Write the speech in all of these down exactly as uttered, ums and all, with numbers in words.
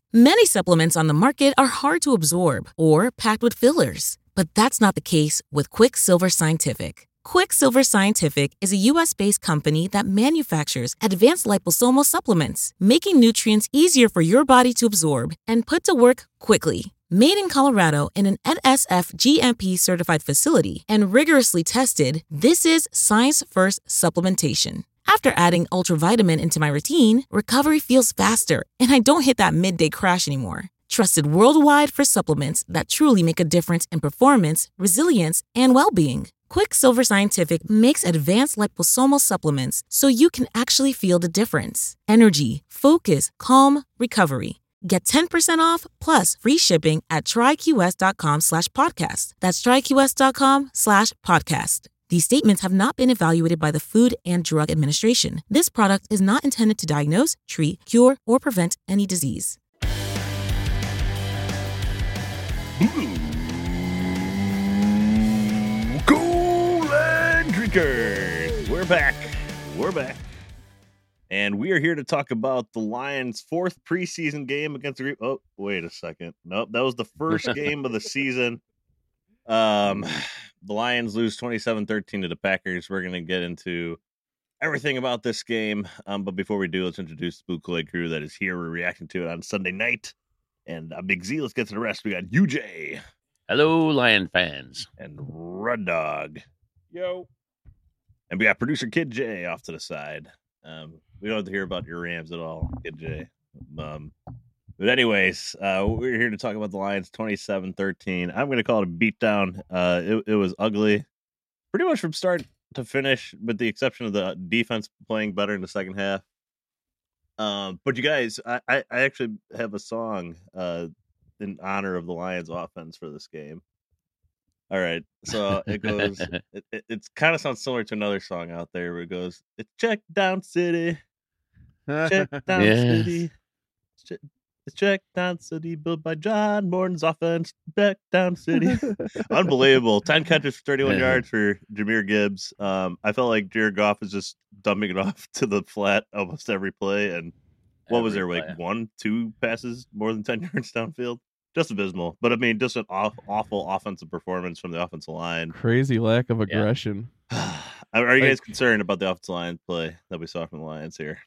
Many supplements on the market are hard to absorb or packed with fillers, but that's not the case with Quicksilver Scientific. Quicksilver Scientific is a U S-based company that manufactures advanced liposomal supplements, making nutrients easier for your body to absorb and put to work quickly. Made in Colorado in an N S F G M P-certified facility and rigorously tested, this is science-first supplementation. After adding Ultravitamin into my routine, recovery feels faster, and I don't hit that midday crash anymore. Trusted worldwide for supplements that truly make a difference in performance, resilience, and well-being. Quicksilver Scientific makes advanced liposomal supplements so you can actually feel the difference. Energy, focus, calm, recovery. Get ten percent off plus free shipping at tryqs.com slash podcast. That's tryqs.com slash podcast. These statements have not been evaluated by the Food and Drug Administration. This product is not intended to diagnose, treat, cure, or prevent any disease. Cool and drinkers. We're back. We're back. And we are here to talk about the Lions' fourth preseason game against the... Oh, wait a second. Nope, that was the first game of the season. Um, the Lions lose twenty-seven thirteen to the Packers. We're going to get into everything about this game. Um, but before we do, let's introduce the Blue Kool-Aid crew that is here. We're reacting to it on Sunday night. And uh, Big Z, let's get to the rest. We got U J. Hello, Lion fans. And Red Dog. Yo. And we got producer Kid J off to the side. Um, we don't have to hear about your Rams at all, Kid J. Um, but anyways, uh, we're here to talk about the Lions twenty-seven thirteen. I'm going to call it a beatdown. Uh, it, it was ugly pretty much from start to finish, with the exception of the defense playing better in the second half. Um, but you guys, I, I, I actually have a song uh, in honor of the Lions offense for this game. All right, so it goes. it it it's kind of sounds similar to another song out there where it goes, "It's check down city, check down Yeah. city, check, it's check down city, built by John Morton's offense, check down city." Unbelievable! Ten catches for thirty-one yards for Jahmyr Gibbs. Um, I felt like Jared Goff is just dumping it off to the flat almost every play. And what was there, Every like play. one, two passes more than ten yards downfield? Just abysmal. But I mean, just an off, awful offensive performance from the offensive line. Crazy lack of aggression. Are you guys Like- concerned about the offensive line play that we saw from the Lions here?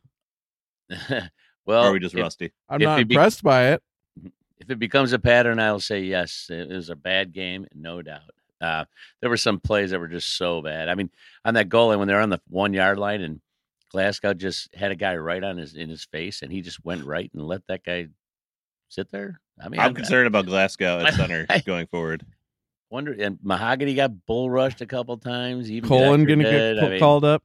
Well, or are we just if, rusty? I'm If not it be- impressed by it. if it becomes a pattern, I'll say yes. It was a bad game, no doubt. Uh, there were some plays that were just so bad. I mean, on that goal line, when they're on the one yard line, and Glasgow just had a guy right on his in his face, and he just went right and let that guy sit there. I mean, I'm I- concerned about Glasgow at center I- going forward. Wonder and Mahogany got bull rushed a couple times. Even Colin Dexter gonna get did. ca- I mean, called up.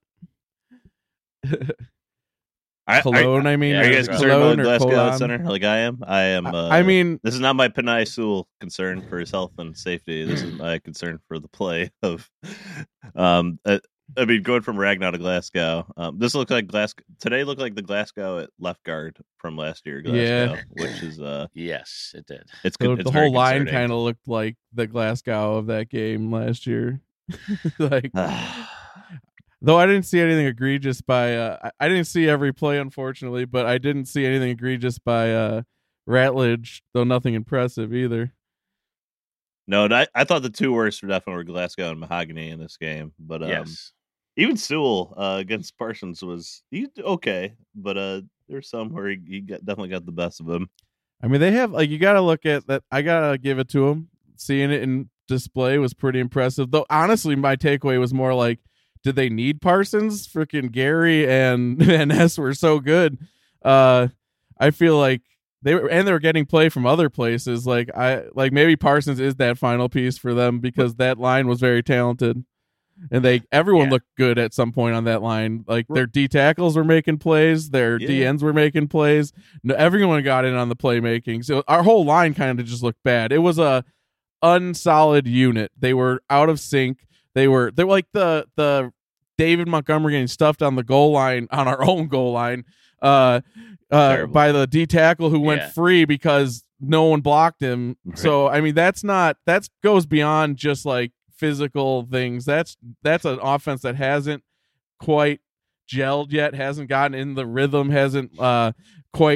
I, Cologne, are, I mean. Yeah, are you guys that's concerned Cologne about or Glasgow at Colon? center like I am? I am. Uh, I mean, this is not my Panay Sewell concern for his health and safety. This is my concern for the play of. Um, uh, I mean, going from Ragnar to Glasgow. Um, this looks like Glasgow today. Looked like the Glasgow at left guard from last year. Glasgow, Yeah. which is uh, Yes, it did. it's, the, it's the very whole line concerning. kind of looked like the Glasgow of that game last year. Like, though I didn't see anything egregious by. Uh, I, I didn't see every play, unfortunately, but I didn't see anything egregious by uh, Ratledge, though nothing impressive either. No, I, I thought the two worst were definitely were Glasgow and Mahogany in this game. But um, Yes. even Sewell uh, against Parsons was he okay, but uh, there's some where he, he got, definitely got the best of him. I mean, they have like you got to look at that. I gotta give it to them. Seeing it in display was pretty impressive. Though honestly, my takeaway was more like, did they need Parsons? Freaking Gary and Van Ness were so good. Uh, I feel like they were, and they were getting play from other places. Like I like maybe Parsons is that final piece for them because that line was very talented. And they everyone Yeah. looked good at some point on that line. Like their D tackles were making plays, their Yeah. D Ns were making plays. No, everyone got in on the playmaking. So our whole line kind of just looked bad. It was a unsolid unit. They were out of sync. They were they were like the the David Montgomery getting stuffed on the goal line on our own goal line uh, uh, Terrible. by the D tackle who went Yeah. free because no one blocked him. Right. So I mean that's not that goes beyond just like physical things. That's that's an offense that hasn't quite gelled yet, hasn't gotten in the rhythm, hasn't uh, quite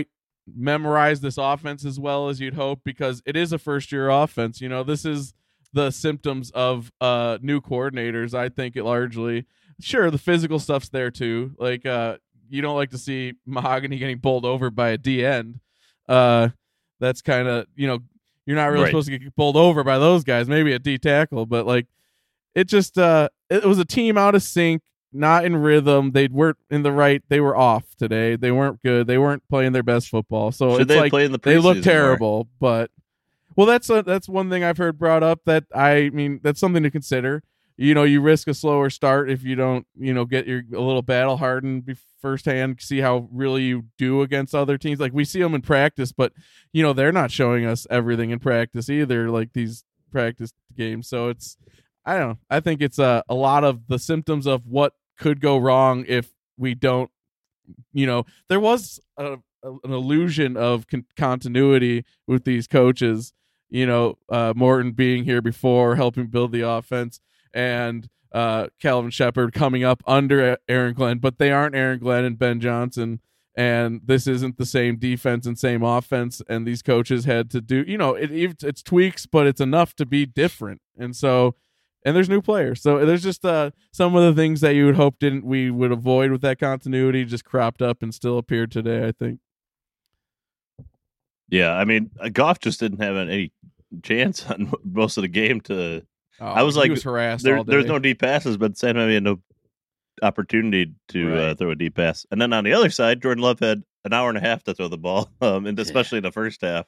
memorize this offense as well as you'd hope, because it is a first year offense. You know, this is the symptoms of uh new coordinators. I think it largely, sure, the physical stuff's there too. Like uh you don't like to see Mahogany getting bowled over by a D end. Uh that's kind of, you know, you're not really Right. supposed to get bowled over by those guys, maybe a D tackle, but like it just uh it was a team out of sync, not in rhythm. They weren't in the right, they were off today. They weren't good. They weren't playing their best football. So Should it's they like play in the they look preseason more? terrible, but well, that's a, that's one thing I've heard brought up that I mean that's something to consider. You know, you risk a slower start if you don't, you know, get your a little battle hardened be- firsthand, see how really you do against other teams. Like we see them in practice, but you know they're not showing us everything in practice either. Like these practice games, so it's I don't know. I think it's a a lot of the symptoms of what could go wrong if we don't. You know, there was a, a, an illusion of con- continuity with these coaches. You know, uh, Morton being here before, helping build the offense, and uh, Calvin Shepard coming up under Aaron Glenn, but they aren't Aaron Glenn and Ben Johnson, and this isn't the same defense and same offense, and these coaches had to do, you know, it, it's tweaks, but it's enough to be different, and so, and there's new players, so there's just uh, some of the things that you would hope didn't we would avoid with that continuity just cropped up and still appeared today, I think. Yeah, I mean, uh, Goff just didn't have any chance on most of the game to. Oh, I was he like, was harassed there, all day. there's no deep passes, but at the same time, he had no opportunity to Right. uh, throw a deep pass. And then on the other side, Jordan Love had an hour and a half to throw the ball, um, and especially in the first half,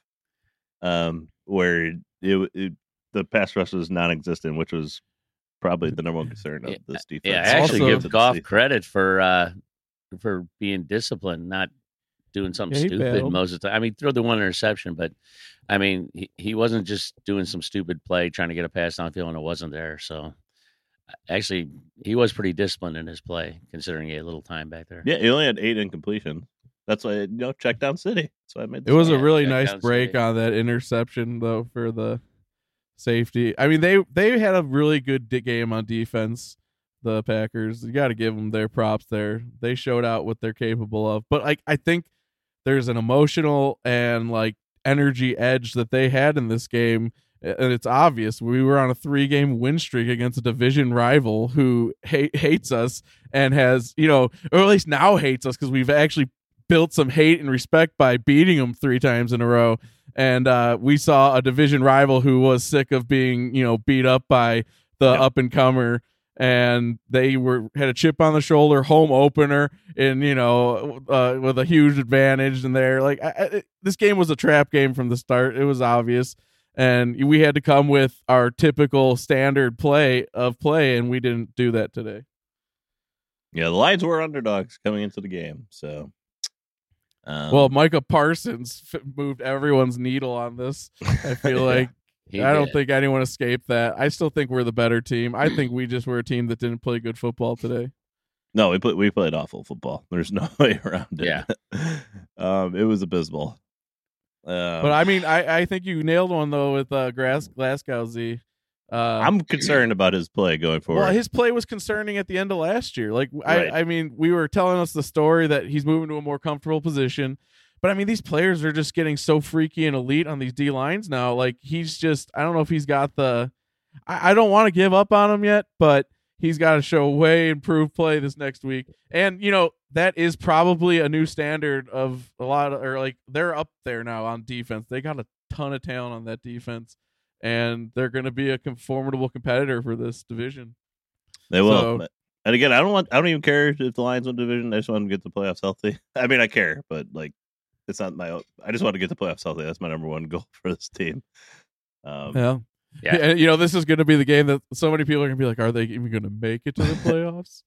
um, where it, it, the pass rush was non-existent, which was probably the number one concern of Yeah, this defense. Yeah, I actually Also- give Goff credit for uh, for being disciplined, not doing something Yeah, he stupid bailed. most of the time. I mean, throw the one interception, but I mean, he, he wasn't just doing some stupid play trying to get a pass downfield and it wasn't there. So actually, he was pretty disciplined in his play, considering he had a little time back there. Yeah, he only had eight incompletions. That's why, you know, check down city. That's why I made It was a Yeah, really check nice down break City. on that interception, though, for the safety. I mean, they they had a really good di- game on defense. The Packers, you got to give them their props there. They showed out what they're capable of. But like, I think there's an emotional and like energy edge that they had in this game, and it's obvious. We were on a three-game win streak against a division rival who hate, hates us and has, you know, or at least now hates us because we've actually built some hate and respect by beating them three times in a row. And uh, we saw a division rival who was sick of being, you know, beat up by the Yep. up and comer, and they were had a chip on the shoulder, home opener, and you know, uh, with a huge advantage. And they're like, I, I, this game was a trap game from the start. It was obvious, and we had to come with our typical standard play of play, and we didn't do that today. Yeah, the Lions were underdogs coming into the game. So, um, Well, Micah Parsons f- moved everyone's needle on this. I feel Yeah. like He I don't did. think anyone escaped that. I still think we're the better team. I think we just were a team that didn't play good football today. no, we played we played awful football. There's no way around it. Yeah. um, it was abysmal. Um, But I mean, I, I think you nailed one though with uh, Gras- Glasgow Z. Uh, I'm concerned about his play going forward. well, his play was concerning at the end of last year. Like Right. I, I mean, we were telling us the story that he's moving to a more comfortable position. But I mean, these players are just getting so freaky and elite on these D lines now. Like he's just, I don't know if he's got the. I, I don't want to give up on him yet, but he's got to show way improved play this next week. And you know that is probably a new standard of a lot of, or like they're up there now on defense. They got a ton of talent on that defense, and they're going to be a com- formidable competitor for this division. They will. So- But- and again, I don't want. I don't even care if the Lions win division. I just want them to get the playoffs healthy. I mean, I care, but like, it's not my. I just want to get the playoffs healthy. That's my number one goal for this team. Um, Yeah. Yeah. And, you know, this is going to be the game that so many people are going to be like, are they even going to make it to the playoffs?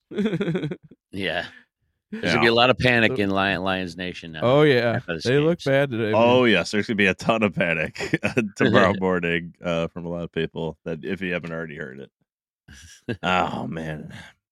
Yeah. There's Yeah. gonna be a lot of panic in Lion, Lions Nation now. oh, yeah. after this They game, look so- bad today. Oh man. yes, there's gonna be a ton of panic tomorrow morning uh, from a lot of people that if you haven't already heard it. Oh man,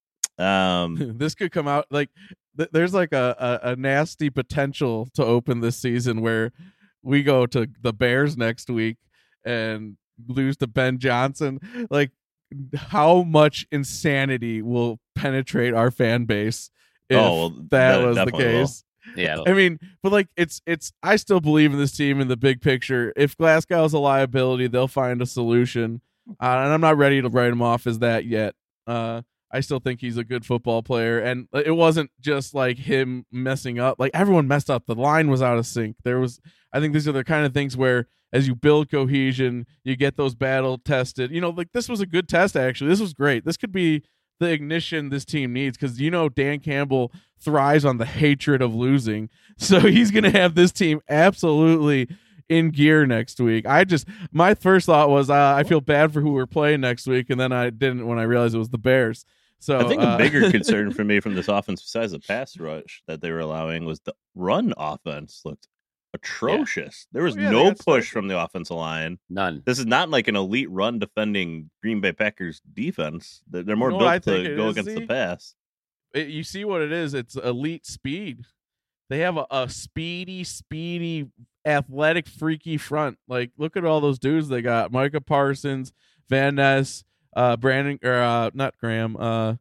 um, This could come out like th- there's like a, a, a nasty potential to open this season where we go to the Bears next week and lose to Ben Johnson. Like, how much insanity will penetrate our fan base if Oh, well, that that was the definitely will. case? Yeah. I mean, but like it's it's I still believe in this team in the big picture. If Glasgow's a liability, they'll find a solution. Uh, and I'm not ready to write him off as that yet. Uh, I still think he's a good football player, and it wasn't just like him messing up. Like everyone messed up. The line was out of sync. There was, I think these are the kind of things where as you build cohesion, you get those battle tested. You know, like this was a good test actually. This was great. This could be the ignition this team needs because you know Dan Campbell thrives on the hatred of losing, so he's gonna have this team absolutely in gear next week. I just my first thought was uh, I feel bad for who we're playing next week, and then I didn't when I realized it was the Bears. So I think uh, a bigger concern for me from this offense, besides the pass rush that they were allowing, was the run offense looked atrocious. Yeah. There was oh, yeah, no push started. from the offensive line. None. This is not like an elite run defending Green Bay Packers defense. They're more You know built to go is, against Z? the pass. It, you see what it is? It's elite speed. They have a, a speedy, speedy, athletic, freaky front. Like, look at all those dudes they got: Micah Parsons, Van Ness, uh, Brandon, or uh, not Graham. Uh,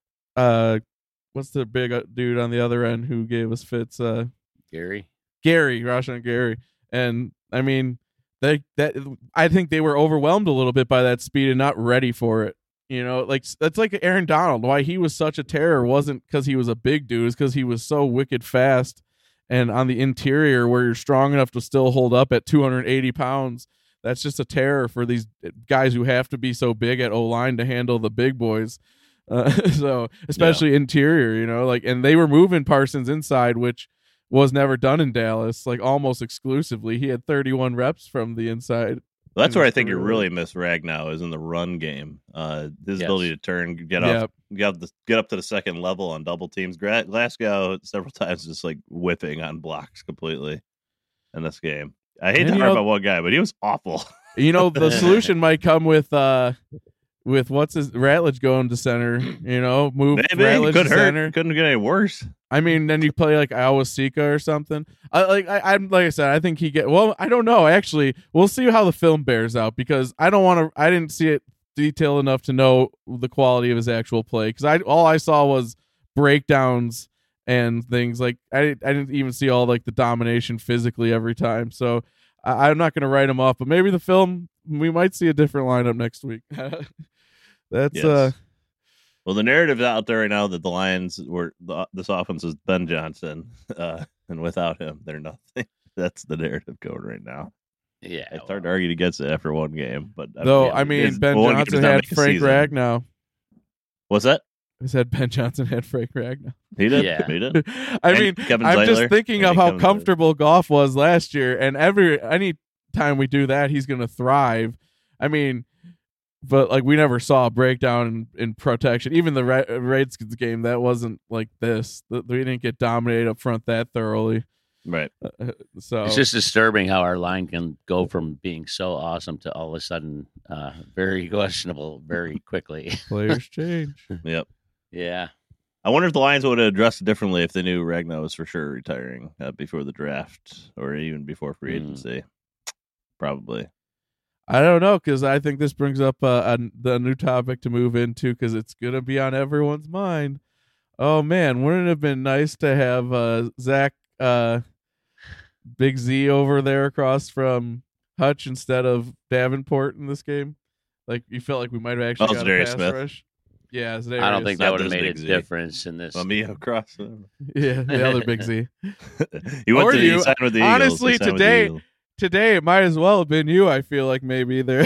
uh, what's the big dude on the other end who gave us fits? Uh, Gary. Gary, Rashawn Gary, and I mean, they that I think they were overwhelmed a little bit by that speed and not ready for it. You know, like that's like Aaron Donald. Why he was such a terror wasn't because he was a big dude; it's because he was so wicked fast. And on the interior, where you're strong enough to still hold up at two hundred eighty pounds, that's just a terror for these guys who have to be so big at O line to handle the big boys. Uh, so especially yeah. interior, you know, like, and they were moving Parsons inside, which was never done in Dallas, like almost exclusively. He had thirty-one reps from the inside. Well, that's where I think you really miss Ragnow is in the run game. Uh, his yes. ability to turn, get up, yep. get up, the, get up to the second level on double teams. Glasgow several times just like whipping on blocks completely in this game. I hate and to harp about one guy, but he was awful. You know, the solution might come with uh, with what's his Ratledge going to center. You know, move Maybe. Ratledge Could to hurt. center. Couldn't get any worse. I mean, then you play like Iowa Sika or something. I like I, I'm like I said, I think he get well. I don't know. Actually, we'll see how the film bears out because I don't want to. I didn't see it detailed enough to know the quality of his actual play because I all I saw was breakdowns and things like I I didn't even see all like the domination physically every time. So I, I'm not going to write him off. But maybe the film we might see a different lineup next week. That's yes. uh. Well, the narrative out there right now that the Lions were the, this offense is Ben Johnson, uh, and without him, they're nothing. That's the narrative going right now. Yeah, it's well. hard to argue against it after one game, but though I mean, I mean Ben Johnson had Frank Ragnow. What's that? I said Ben Johnson had Frank Ragnow. He did. Yeah, he did. I and mean, Kevin I'm Zeitler, just thinking of how comfortable in. Goff was last year, and every any time we do that, he's going to thrive. I mean. But like we never saw a breakdown in, in protection. Even the Ra- Redskins game, that wasn't like this. We didn't get dominated up front that thoroughly. Right. Uh, so it's just disturbing how our line can go from being so awesome to all of a sudden uh, very questionable very quickly. Players change. Yep. Yeah. I wonder if the Lions would have addressed it differently if they knew Ragnow was for sure retiring uh, before the draft or even before free agency. Mm. Probably. I don't know because I think this brings up uh, a, the new topic to move into because it's going to be on everyone's mind. Oh, man, wouldn't it have been nice to have uh, Zach uh, Big Z over there across from Hutch instead of Davenport in this game? Like, you felt like we might have actually oh, got Zadarius a pass Smith. rush. Yeah, Zadarius. I don't think that would have made a Z. difference in this. Mamiya across. Yeah, the other Big Z. he went or to, you, he signed with the honestly, Eagles. today... Today it might as well have been you. I feel like maybe there.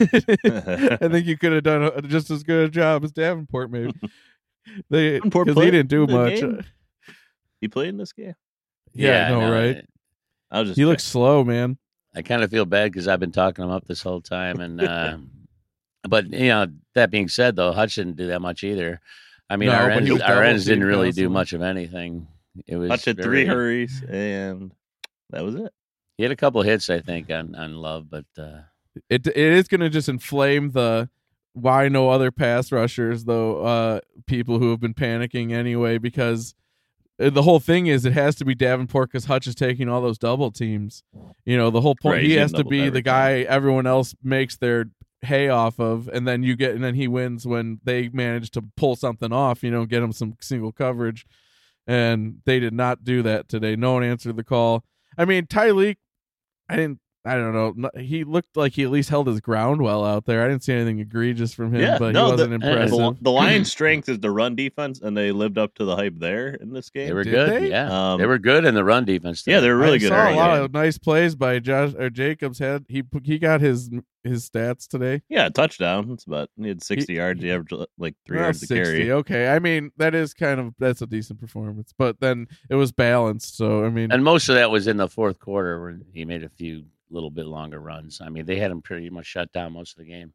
I think you could have done a, just as good a job as Davenport. Maybe they because he didn't do much. Game? He played in this game. Yeah, yeah no, no, right? It, I was just. He checking. looks slow, man. I kind of feel bad because I've been talking him up this whole time, and uh, but you know that being said, though, Hutch didn't do that much either. I mean, no, our ends, our ends didn't really constantly. do much of anything. It was Hutch had very, three hurries, and that was it. He had a couple of hits, I think, on, on Love, but uh... it it is going to just inflame the why no other pass rushers, though. Uh, people who have been panicking anyway, because the whole thing is it has to be Davenport because Hutch is taking all those double teams. You know, the whole point right, he has to be everything. the guy everyone else makes their hay off of, and then you get and then he wins when they manage to pull something off. You know, get him some single coverage. and they did not do that today. No one answered the call. I mean, Tyreek, I didn't. I don't know. He looked like he at least held his ground well out there. I didn't see anything egregious from him, Yeah, but no, he wasn't the, impressive. The, the Lions' strength is the run defense, and they lived up to the hype there in this game. They were Did good. they? Yeah, Um, they were good in the run defense. Yeah, they were really I good. saw early a lot game. of nice plays by Josh or Jacobs. Had he he got his his stats today? Yeah, touchdown. It's about he had sixty He- yards. He averaged like three Well, yards to sixty. carry. Okay, I mean that is kind of that's a decent performance, but then it was balanced. So I mean, And most of that was in the fourth quarter where he made a few little bit longer runs. I mean, they had him pretty much shut down most of the game.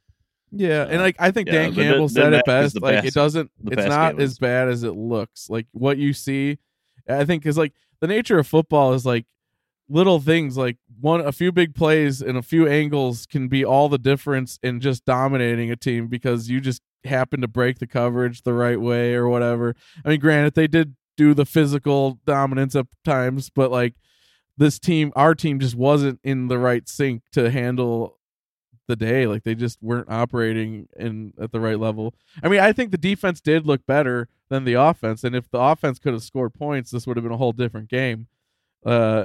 yeah, and like I think Yeah, Dan but Campbell the- said the it Mac is best. the Like pass- it doesn't, the it's pass not game as is- bad as it looks. Like what you see, I think is like the nature of football is like little things like one a few big plays and a few angles can be all the difference in just dominating a team because you just happen to break the coverage the right way or whatever. I mean, granted, they did do the physical dominance at times, but like this team, our team just wasn't in the right sync to handle the day. Like they just weren't operating in at the right level. I mean, I think the defense did look better than the offense, and if the offense could have scored points, this would have been a whole different game. Uh,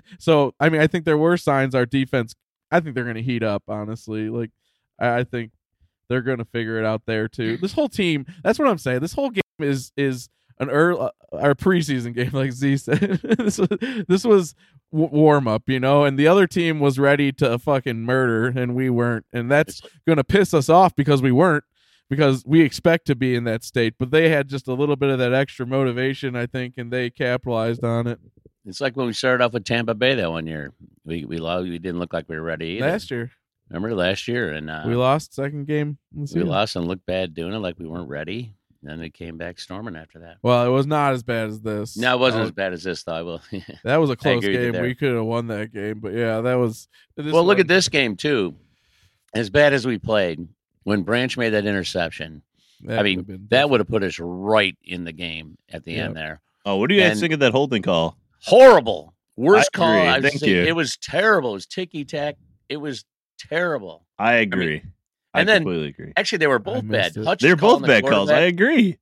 so I mean, I think there were signs our defense. I think they're going to heat up. Honestly, like I, I think they're going to figure it out there too. This whole team. That's what I'm saying. This whole game is is an early uh, our preseason game, like Z said. this was this was w- warm up, you know, and the other team was ready to fucking murder, and we weren't, and that's going to piss us off because we weren't. Because we expect to be in that state, but they had just a little bit of that extra motivation, I think, and they capitalized on it. It's like when we started off with Tampa Bay that one year. We we lost, we didn't look like we were ready either. Last year, Remember last year, and uh, we lost second game. in the we season. lost and looked bad doing it, like we weren't ready. And then they came back storming after that. Well, it was not as bad as this. No, it wasn't Uh, as bad as this, though. I will. That was a close agree with you game. there. We could have won that game, but yeah, that was. This well, look one- at this game too. As bad as we played, when Branch made that interception, that I would've mean, been that would have put us right in the game at the Yep. end there. Oh, what do you guys And- think of that holding call? Horrible. Worst I call. agree. I've Thank seen. you. It was terrible. It was ticky tack. It was terrible. I agree. I, and then- completely agree. Actually, they were both missed bad. it. Hutch They're calling both the bad calls. I quarterback- agree.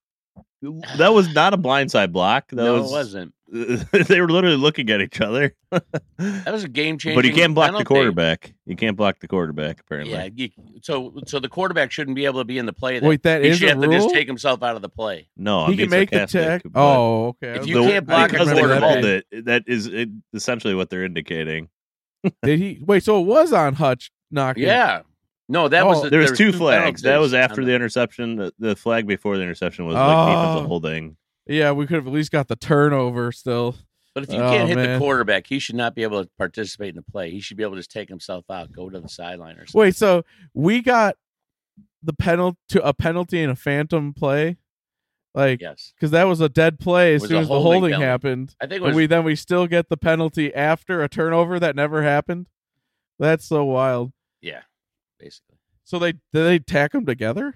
That was not a blindside block. That no, was, it wasn't. They were literally looking at each other. That was a game changing. But you can't block penalty. the quarterback. You can't block the quarterback, apparently. Yeah. You, so, so the quarterback shouldn't be able to be in the play. Then. Wait, that he is should a have to rule. just take himself out of the play. No, he I'm can being make the sarcastic, tech. but Oh, okay. If I you was- the- can't block a because they quarterback- called it, that is it, essentially what they're indicating. Did he wait? So it was on Hutch knocking. Yeah. No, that Oh, was the, There was was two flags. That was penalties after on the interception. The, the flag before the interception was like Oh. defensive holding. yeah. We could have at least got the turnover still. But if you Oh, can't hit man. the quarterback, he should not be able to participate in the play. He should be able to just take himself out, go to the sideline or something. Wait, so we got the penalty to a penalty and a phantom play, like Yes. because that was a dead play as Was soon a as the holding holding penalty. happened. I think it And was we then we still get the penalty after a turnover that never happened. That's so wild. yeah, basically. So they did they tack them together?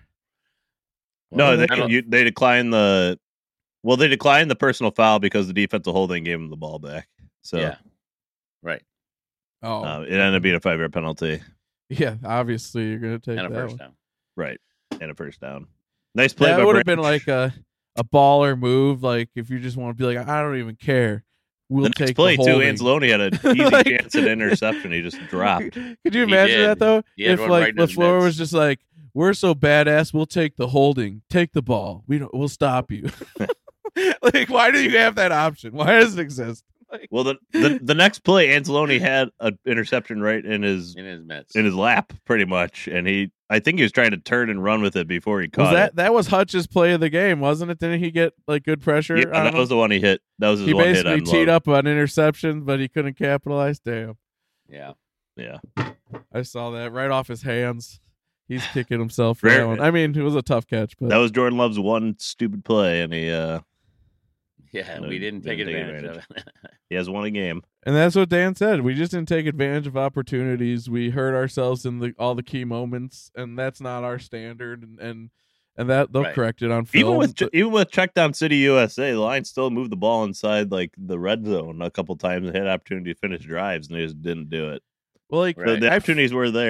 No, Well, they I don't- you, they declined the. Well, they declined the personal foul because the defensive holding gave him the ball back. So yeah. Right. Oh, uh, it ended up being a five yard penalty. yeah. Obviously, you're gonna take And a that first one. down. Right, and a first down. Nice play. That by would have been Branch. like a a baller move. Like if you just want to be like, I don't even care. We'll the next take play the too. holding. Anzalone had an easy Like- chance at interception. He just dropped. Could you He imagine did. that though? He had If one like right in his LaFleur mitts. was just like, "We're so badass, we'll take the holding, take the ball. We don't. We'll stop you." Like, why do you have that option? Why does it exist? Like, Well, the, the the next play, Anzalone had an interception right in his In his mitts. in his lap, pretty much, and he. I think he was trying to turn and run with it before he was caught that it. that was Hutch's play of the game, wasn't it? Didn't he get like good pressure? Yeah, on that him? was the one he hit. That was his he one hit basically on teed Love. up an interception, but he couldn't capitalize. Damn, Yeah. Yeah, I saw that right off his hands. He's kicking himself for Rare- that one. I mean, it was a tough catch, but that was Jordan Love's one stupid play, and he uh Yeah. No, We didn't take didn't take advantage of it. he has won a game. And that's what Dan said. We just didn't take advantage of opportunities. We hurt ourselves in the all the key moments, and that's not our standard. And and, and that they'll Right. correct it on film. Even with but- even with check down City U S A, the Lions still moved the ball inside like the red zone a couple times and had opportunity to finish drives, and they just didn't do it. well, like The, Right. the I- opportunities were there.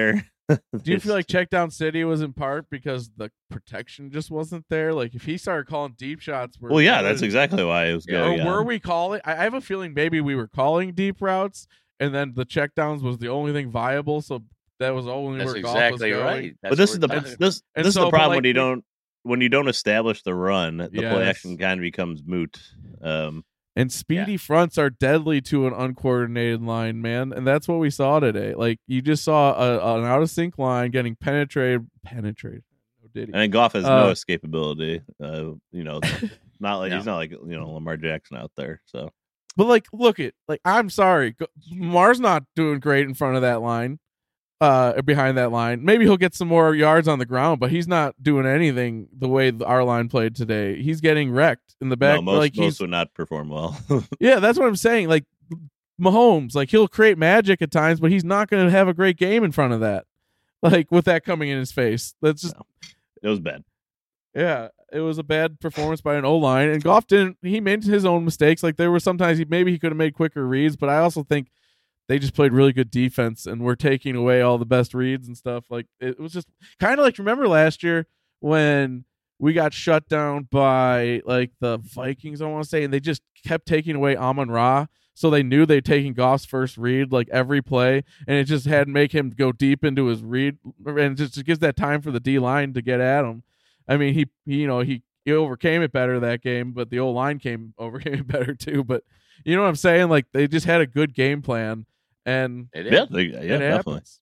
Do you feel like check down city was in part because the protection just wasn't there? Like if he started calling deep shots, well, yeah, that's exactly why it was Yeah. going. or were we calling? I I have a feeling maybe we were calling deep routes, and then the check downs was the only thing viable. So that was only That's where golf exactly was going. right. That's But this what is the we're talking this And this is so, the but, problem like, when you we- don't when you don't establish the run, the play Yes. action kind of becomes moot. Um, And speedy fronts are deadly to an uncoordinated line, man. And that's what we saw today. Like you just saw a, an out of sync line getting penetrated, penetrated. No diddy. and Goff has no Uh, escapability. Uh, you know, not like No. he's not like you know Lamar Jackson out there. So But like, look at like, I'm sorry, Go- Lamar's not doing great in front of that line, uh, behind that line. Maybe he'll get some more yards on the ground, but he's not doing anything the way the- our line played today. He's getting wrecked in the back. no, most like most he's, would not perform well. yeah, that's what I'm saying. Like Mahomes, like he'll create magic at times, but he's not going to have a great game in front of that. Like with that coming in his face, that's just No. It was bad. yeah, it was a bad performance by an O line, and Goff didn't. He made his own mistakes. Like there were sometimes he maybe he could have made quicker reads, but I also think they just played really good defense and were taking away all the best reads and stuff. Like it was just kind of like remember last year when we got shut down by like the Vikings, I want to say, and they just kept taking away Amon Ra. So they knew they'd taken Goff's first read like every play, and it just had to make him go deep into his read, and just it gives that time for the D line to get at him. I mean, he, he you know he, he overcame it better that game, but the O line came overcame it better too. But you know what I'm saying? Like they just had a good game plan, and It Yeah, is. they- yeah, it definitely. happens.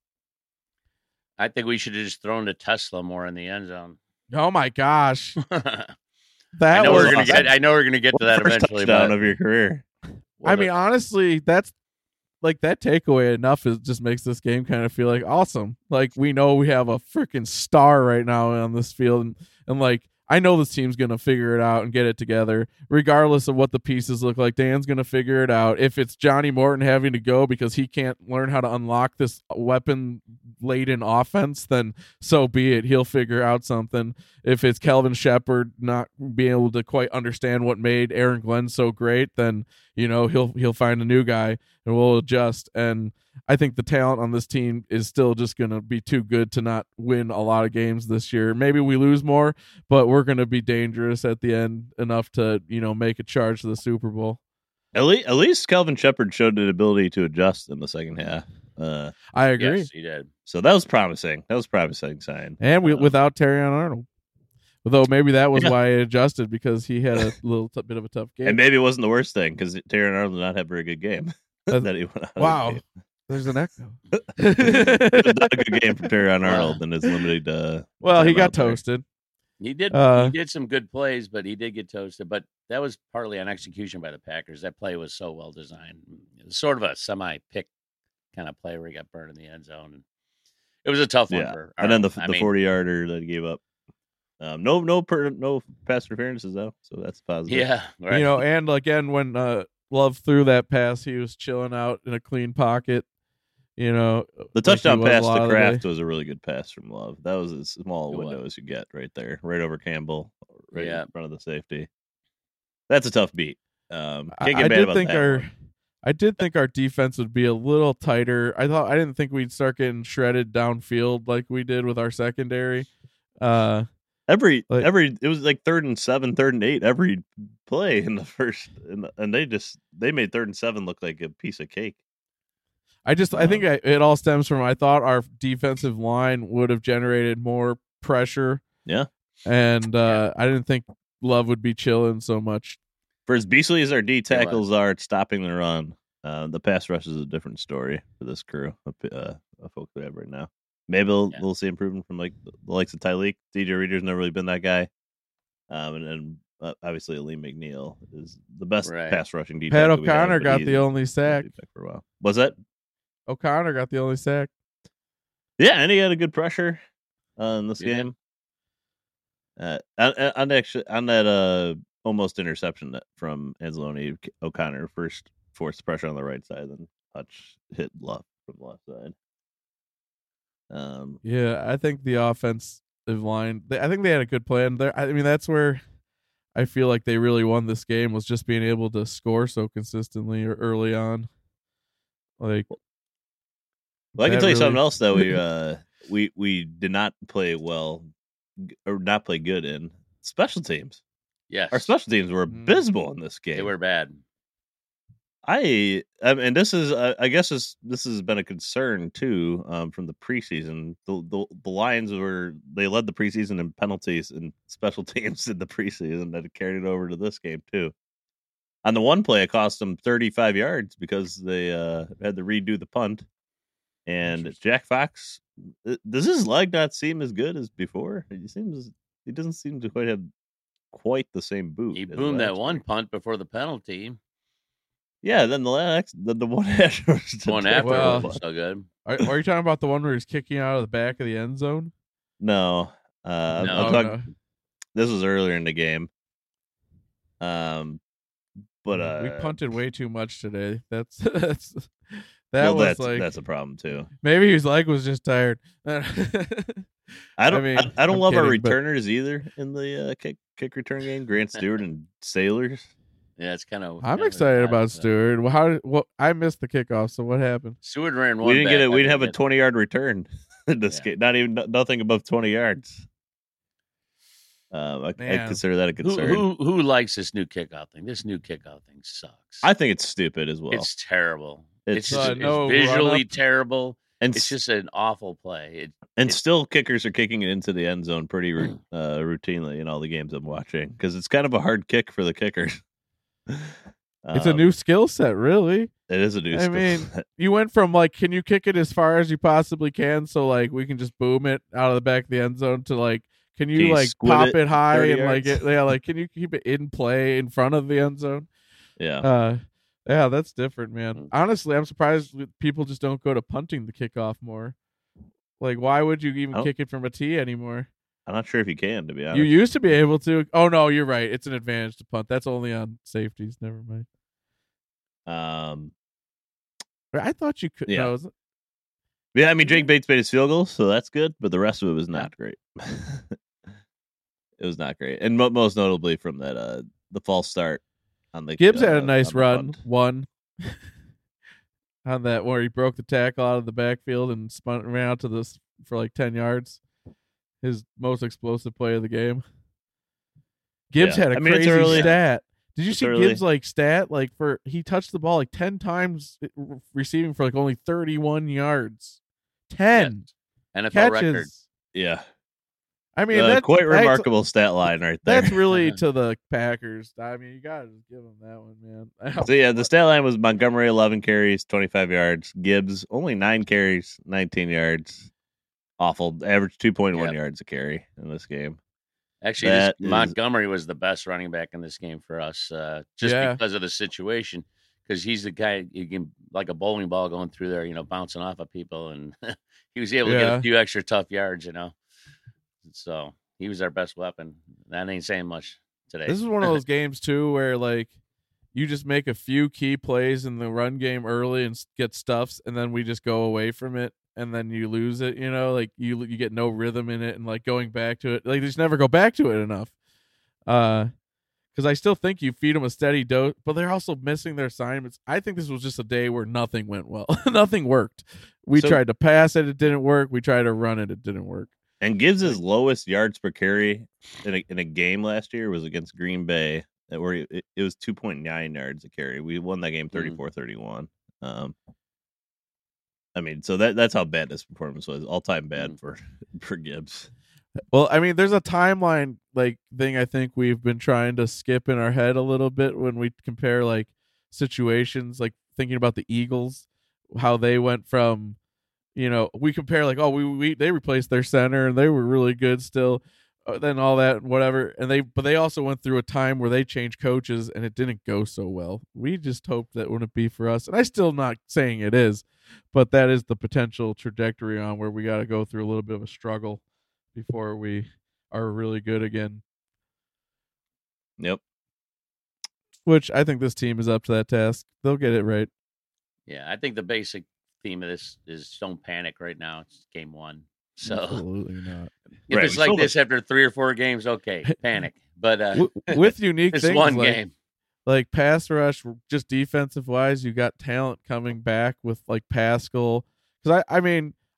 I think we should have just thrown to Tesla more in the end zone. Oh my gosh, I that know was. we're gonna awesome. get. I know we're gonna get to that First eventually. touchdown But of your career. I mean, honestly, that's like that takeaway enough is just makes this game kind of feel like awesome. Like we know we have a freaking star right now on this field, and, and like I know this team's gonna figure it out and get it together, regardless of what the pieces look like. Dan's gonna figure it out. If it's Johnny Morton having to go because he can't learn how to unlock this weapon laden offense, then so be it. He'll figure out something. If it's Kelvin Shepard not being able to quite understand what made Aaron Glenn so great, then you know he'll he'll find a new guy and we'll adjust. And I think the talent on this team is still just going to be too good to not win a lot of games this year. Maybe we lose more, but we're going to be dangerous at the end enough to, you know, make a charge to the Super Bowl. At least, at least Kelvin Shepard showed the ability to adjust in the second half. Uh, I agree. yes, he did. so that was promising. That was a promising sign. And we, Um, without Terrion Arnold. Although maybe that was Yeah. why it adjusted, because he had a little t- bit of a tough game. and maybe it wasn't the worst thing because Taron Arnold did not have a very good game. Uh, that he went out of the wow. game. There's an echo. It was not a good game from Taron Arnold and is limited. Uh, Well, he time got out there. toasted. He did. Uh, he did some good plays, but he did get toasted. But that was partly on execution by the Packers. That play was so well designed. It was sort of a semi-pick kind of play where he got burned in the end zone. And it was a tough one Yeah, for. and then the Arnold. I the mean, forty yarder that he gave up. Um, no, no, per, no pass interferences though, so that's positive. Yeah, right. You know, and again, when uh, Love threw that pass, he was chilling out in a clean pocket. You know, the like he touchdown was a pass lot to of the Kraft day. was a really good pass from Love. That was as small a It was. window as you get right there, right over Campbell, right Yeah. in front of the safety. That's a tough beat. Um, I, can't get I mad did about think that our, one. I did think our defense would be a little tighter. I thought I didn't think we'd start getting shredded downfield like we did with our secondary. Uh, Every like- every it was like third and seven, third and eight every play in the first, in the, and they just they made third and seven look like a piece of cake. I just I think I, it all stems from I thought our defensive line would have generated more pressure. Yeah. And uh, I didn't think Love would be chilling so much. For as beastly as our D tackles are at stopping the run, uh, the pass rush is a different story for this crew of, uh, of folks we have right now. Maybe we'll, Yeah. we'll see improvement from like the likes of Tyleek. D J Reader's never really been that guy, um, and, and uh, obviously Lee McNeil is the best Right. pass rushing D Pat tackle we have, O'Connor but got he's the a- only sack. he's been back for a while. Was that? O'Connor got the only sack. Yeah, and he had a good pressure uh, in this He did. game. Uh, on, on actually on that uh almost interception that from Anzalone, O'Connor first forced pressure on the right side, then Hutch hit left from the left side. Um, Yeah, I think the offensive line. They, I think they had a good plan there. I mean, that's where I feel like they really won this game, was just being able to score so consistently or early on. Like, well, I can that tell you really- something else that we uh we we did not play well or not play good in special teams. Yes, Our special teams were abysmal in this game. they were bad. I, I mean, this is, uh, I guess, this this has been a concern too um, from the preseason. The, the the Lions were they led the preseason in penalties and special teams in the preseason that carried it over to this game too. On the one play, it cost them thirty-five yards because they uh, had to redo the punt. And Jack Fox, does his leg not seem as good as before? He seems he doesn't seem to quite have quite the same boot. He as boomed that last one year. punt before the penalty. Yeah, then the last, the, the one after was the One terrible after Well- was so good. Are, are you talking about the one where he's kicking out of the back of the end zone? No, uh, I'm- No. I'm Oh, talking. no. This was earlier in the game. Um, but uh, we punted way too much today. That's that's that well, was that's like that's a problem too. maybe his leg was just tired. I don't. I, mean, I, don't I'm love our kidding, but- returners either in the uh, kick kick return game. Grant Stewart and Sailors. Yeah, it's kind of. I'm excited about Stewart. Well, how? Well, I missed the kickoff. So what happened? Stewart ran one. We didn't back, get it. I We didn't think have a it- twenty yard return in this Yeah. game. Not even nothing above twenty yards. Um, I, I Man. consider that a Who, concern. who who likes this new kickoff thing? This new kickoff thing sucks. I think it's stupid as well. it's terrible. It's, It's, just, Uh, it's no visually run-up. terrible. and It's just an awful play. It, and it- still kickers are kicking it into the end zone pretty ru- uh, routinely in all the games I'm watching because it's kind of a hard kick for the kickers. It's a Um, new skill set, really. It is a new. I skill mean, set. You went from like, can you kick it as far as you possibly can, so like we can just boom it out of the back of the end zone, to like, can you, Can you like squib pop it it, high thirty and like yards? it, yeah, like can you keep it in play in front of the end zone? yeah. Uh, yeah, that's different, man. Mm. Honestly, I'm surprised that people just don't go to punting the kickoff more. Like, why would you even Oh. kick it from a tee anymore? I'm not sure if you can, to be honest. You used to be able to. Oh no, you're right. It's an advantage to punt. That's only on safeties. Never mind. um, I thought you could. Yeah. No, it's- yeah, I mean, Jake Bates made his field goal, so that's good, but the rest of it was not great. It was not great, and mo- most notably from that uh the false start on the Gibbs uh, had a nice on the run. punt. One on that where he broke the tackle out of the backfield and spun ran out to this for like ten yards. His most explosive play of the game. Gibbs Yeah. had a I mean, it's crazy early. stat. Did you It's see early. Gibbs like stat like for he touched the ball like ten times, uh, receiving for like only thirty-one yards. ten N F L catches. record. Yeah, I mean, uh, that's quite that's- remarkable stat line right there. That's really to the Packers. I mean, you gotta just give them that one, man. So yeah, the stat line was Montgomery eleven carries, twenty-five yards. Gibbs only nine carries, nineteen yards. Awful, average two point one Yep. yards a carry in this game. Actually, That this, is- Montgomery was the best running back in this game for us, uh, just Yeah. because of the situation. Because he's the guy you can like a bowling ball going through there, you know, bouncing off of people, and he was able to get Yeah. a few extra tough yards, you know. So he was our best weapon. That ain't saying much today. This is one of those games too where like you just make a few key plays in the run game early and s- get stuffs, and then we just go away from it, and then you lose it. You know, like you you get no rhythm in it, and like going back to it, like they just never go back to it enough. Uh, because I still think you feed them a steady dose, but they're also missing their assignments. I think this was just a day where nothing went well. Nothing worked. We So- tried to pass it, it didn't work. We tried to run it, it didn't work. And Gibbs' lowest yards per carry in a, in a game last year was against Green Bay, that where it, it was two point nine yards a carry. We won that game thirty-four thirty-one. Um, I mean, so that that's how bad this performance was. All time bad Mm. for for Gibbs. Well, I mean, there's a timeline like thing I think we've been trying to skip in our head a little bit when we compare like situations, like thinking about the Eagles, how they went from, you know, we compare like, oh, we, we they replaced their center and they were really good still, uh, then all that whatever, and they but they also went through a time where they changed coaches and it didn't go so well. We just hoped that wouldn't be for us, and I still not saying it is, but that is the potential trajectory on where we got to go through a little bit of a struggle before we are really good again, Yep. which I think this team is up to that task. They'll get it right. Yeah, I think the basic theme of this is don't panic right now. It's game one. So Absolutely not. if Right, it's we like still this after three or four games, okay, panic. But uh, W- with unique it's things one like, game. like pass rush, just defensive wise, you got talent coming back with like Pascal. Because I, I mean,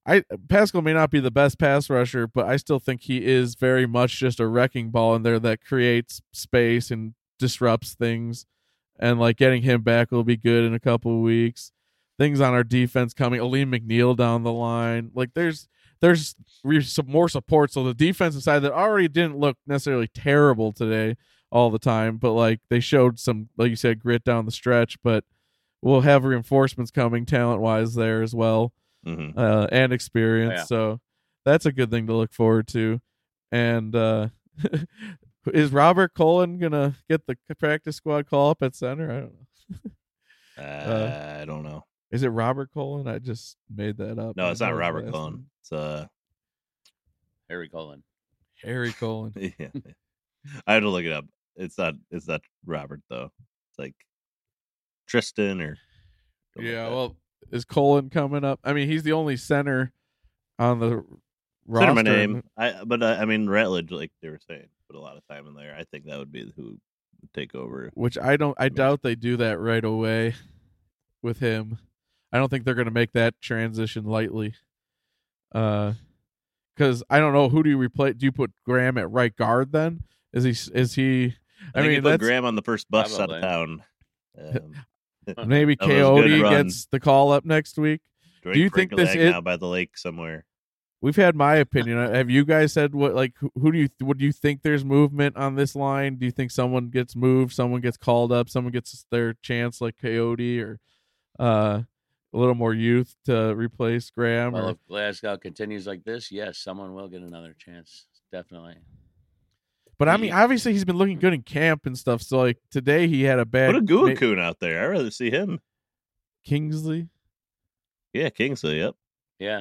I Pascal may not be the best pass rusher, but I still think he is very much just a wrecking ball in there that creates space and disrupts things. And like getting him back will be good in a couple of weeks. Things on our defense coming, Aleem McNeil down the line. Like there's there's some more support. So the defensive side that already didn't look necessarily terrible today all the time, but like they showed some, like you said, grit down the stretch. But we'll have reinforcements coming talent wise there as well. Mm-hmm. Uh, and experience, oh, yeah. So that's a good thing to look forward to. And uh, is Robert Cullen gonna get the practice squad call up at center? I don't know. uh, I don't know. Is it Robert Cullen? I just made that up. No, it's not Robert Cullen. It's uh Harry Cullen. Harry Cullen. Yeah, I had to look it up. It's not. It's not Robert though. It's like Tristan or. Yeah, like well. Is Cullen coming up? I mean, he's the only center on the roster. Center my name. I but uh, I mean Ratledge, like they were saying, put a lot of time in there. I think that would be who would take over. Which I don't. I doubt they do that right away with him. I don't think they're going to make that transition lightly. Uh, because I don't know, who do you replace? Do you put Graham at right guard then? Is he? Is he? I, I mean, think you put Graham on the first bus probably. out of town. Um, Maybe Coyote gets the call up next week. Drink do you think this is now by the lake somewhere? We've had my opinion. Have you guys said what? Like, who do you? Would you think there's movement on this line? Do you think someone gets moved? Someone gets called up? Someone gets their chance, like Coyote, or uh, a little more youth to replace Graham? Well, or... if Glasgow continues like this, yes, someone will get another chance. Definitely. But I mean, obviously he's been looking good in camp and stuff. So like today he had a bad. Put a Guakun out there. I'd rather see him. Kingsley. Yeah, Kingsley. Yep. Yeah.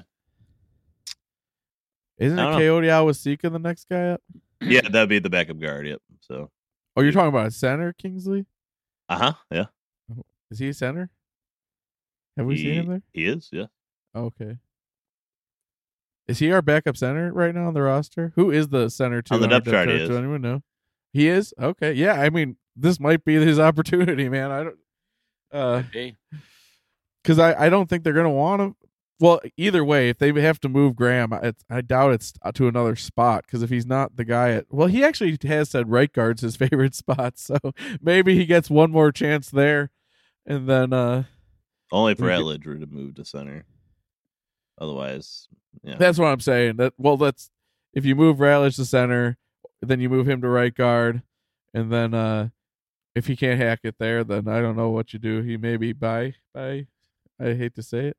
Isn't it Coyote Awasika the next guy up? Yeah, that'd be the backup guard. Yep. So. Oh, you're talking about a center, Kingsley? Uh huh. Yeah. Is he a center? Have we he, seen him there? He is. Yeah. Okay. Is he our backup center right now on the roster? Who is the center to on the depth chart? Does anyone know? He is? Okay. Yeah. I mean, this might be his opportunity, man. I don't. Uh, because I, I don't think they're gonna want him. Well, either way, if they have to move Graham, I, I doubt it's to another spot. Because if he's not the guy at, well, he actually has said right guard's his favorite spot, so maybe he gets one more chance there, and then uh, only if Ratledge were to move to center. Otherwise, yeah. That's what I'm saying. That well, that's if you move Ratledge to center, then you move him to right guard, and then uh, if he can't hack it there, then I don't know what you do. He may be by by. I hate to say it,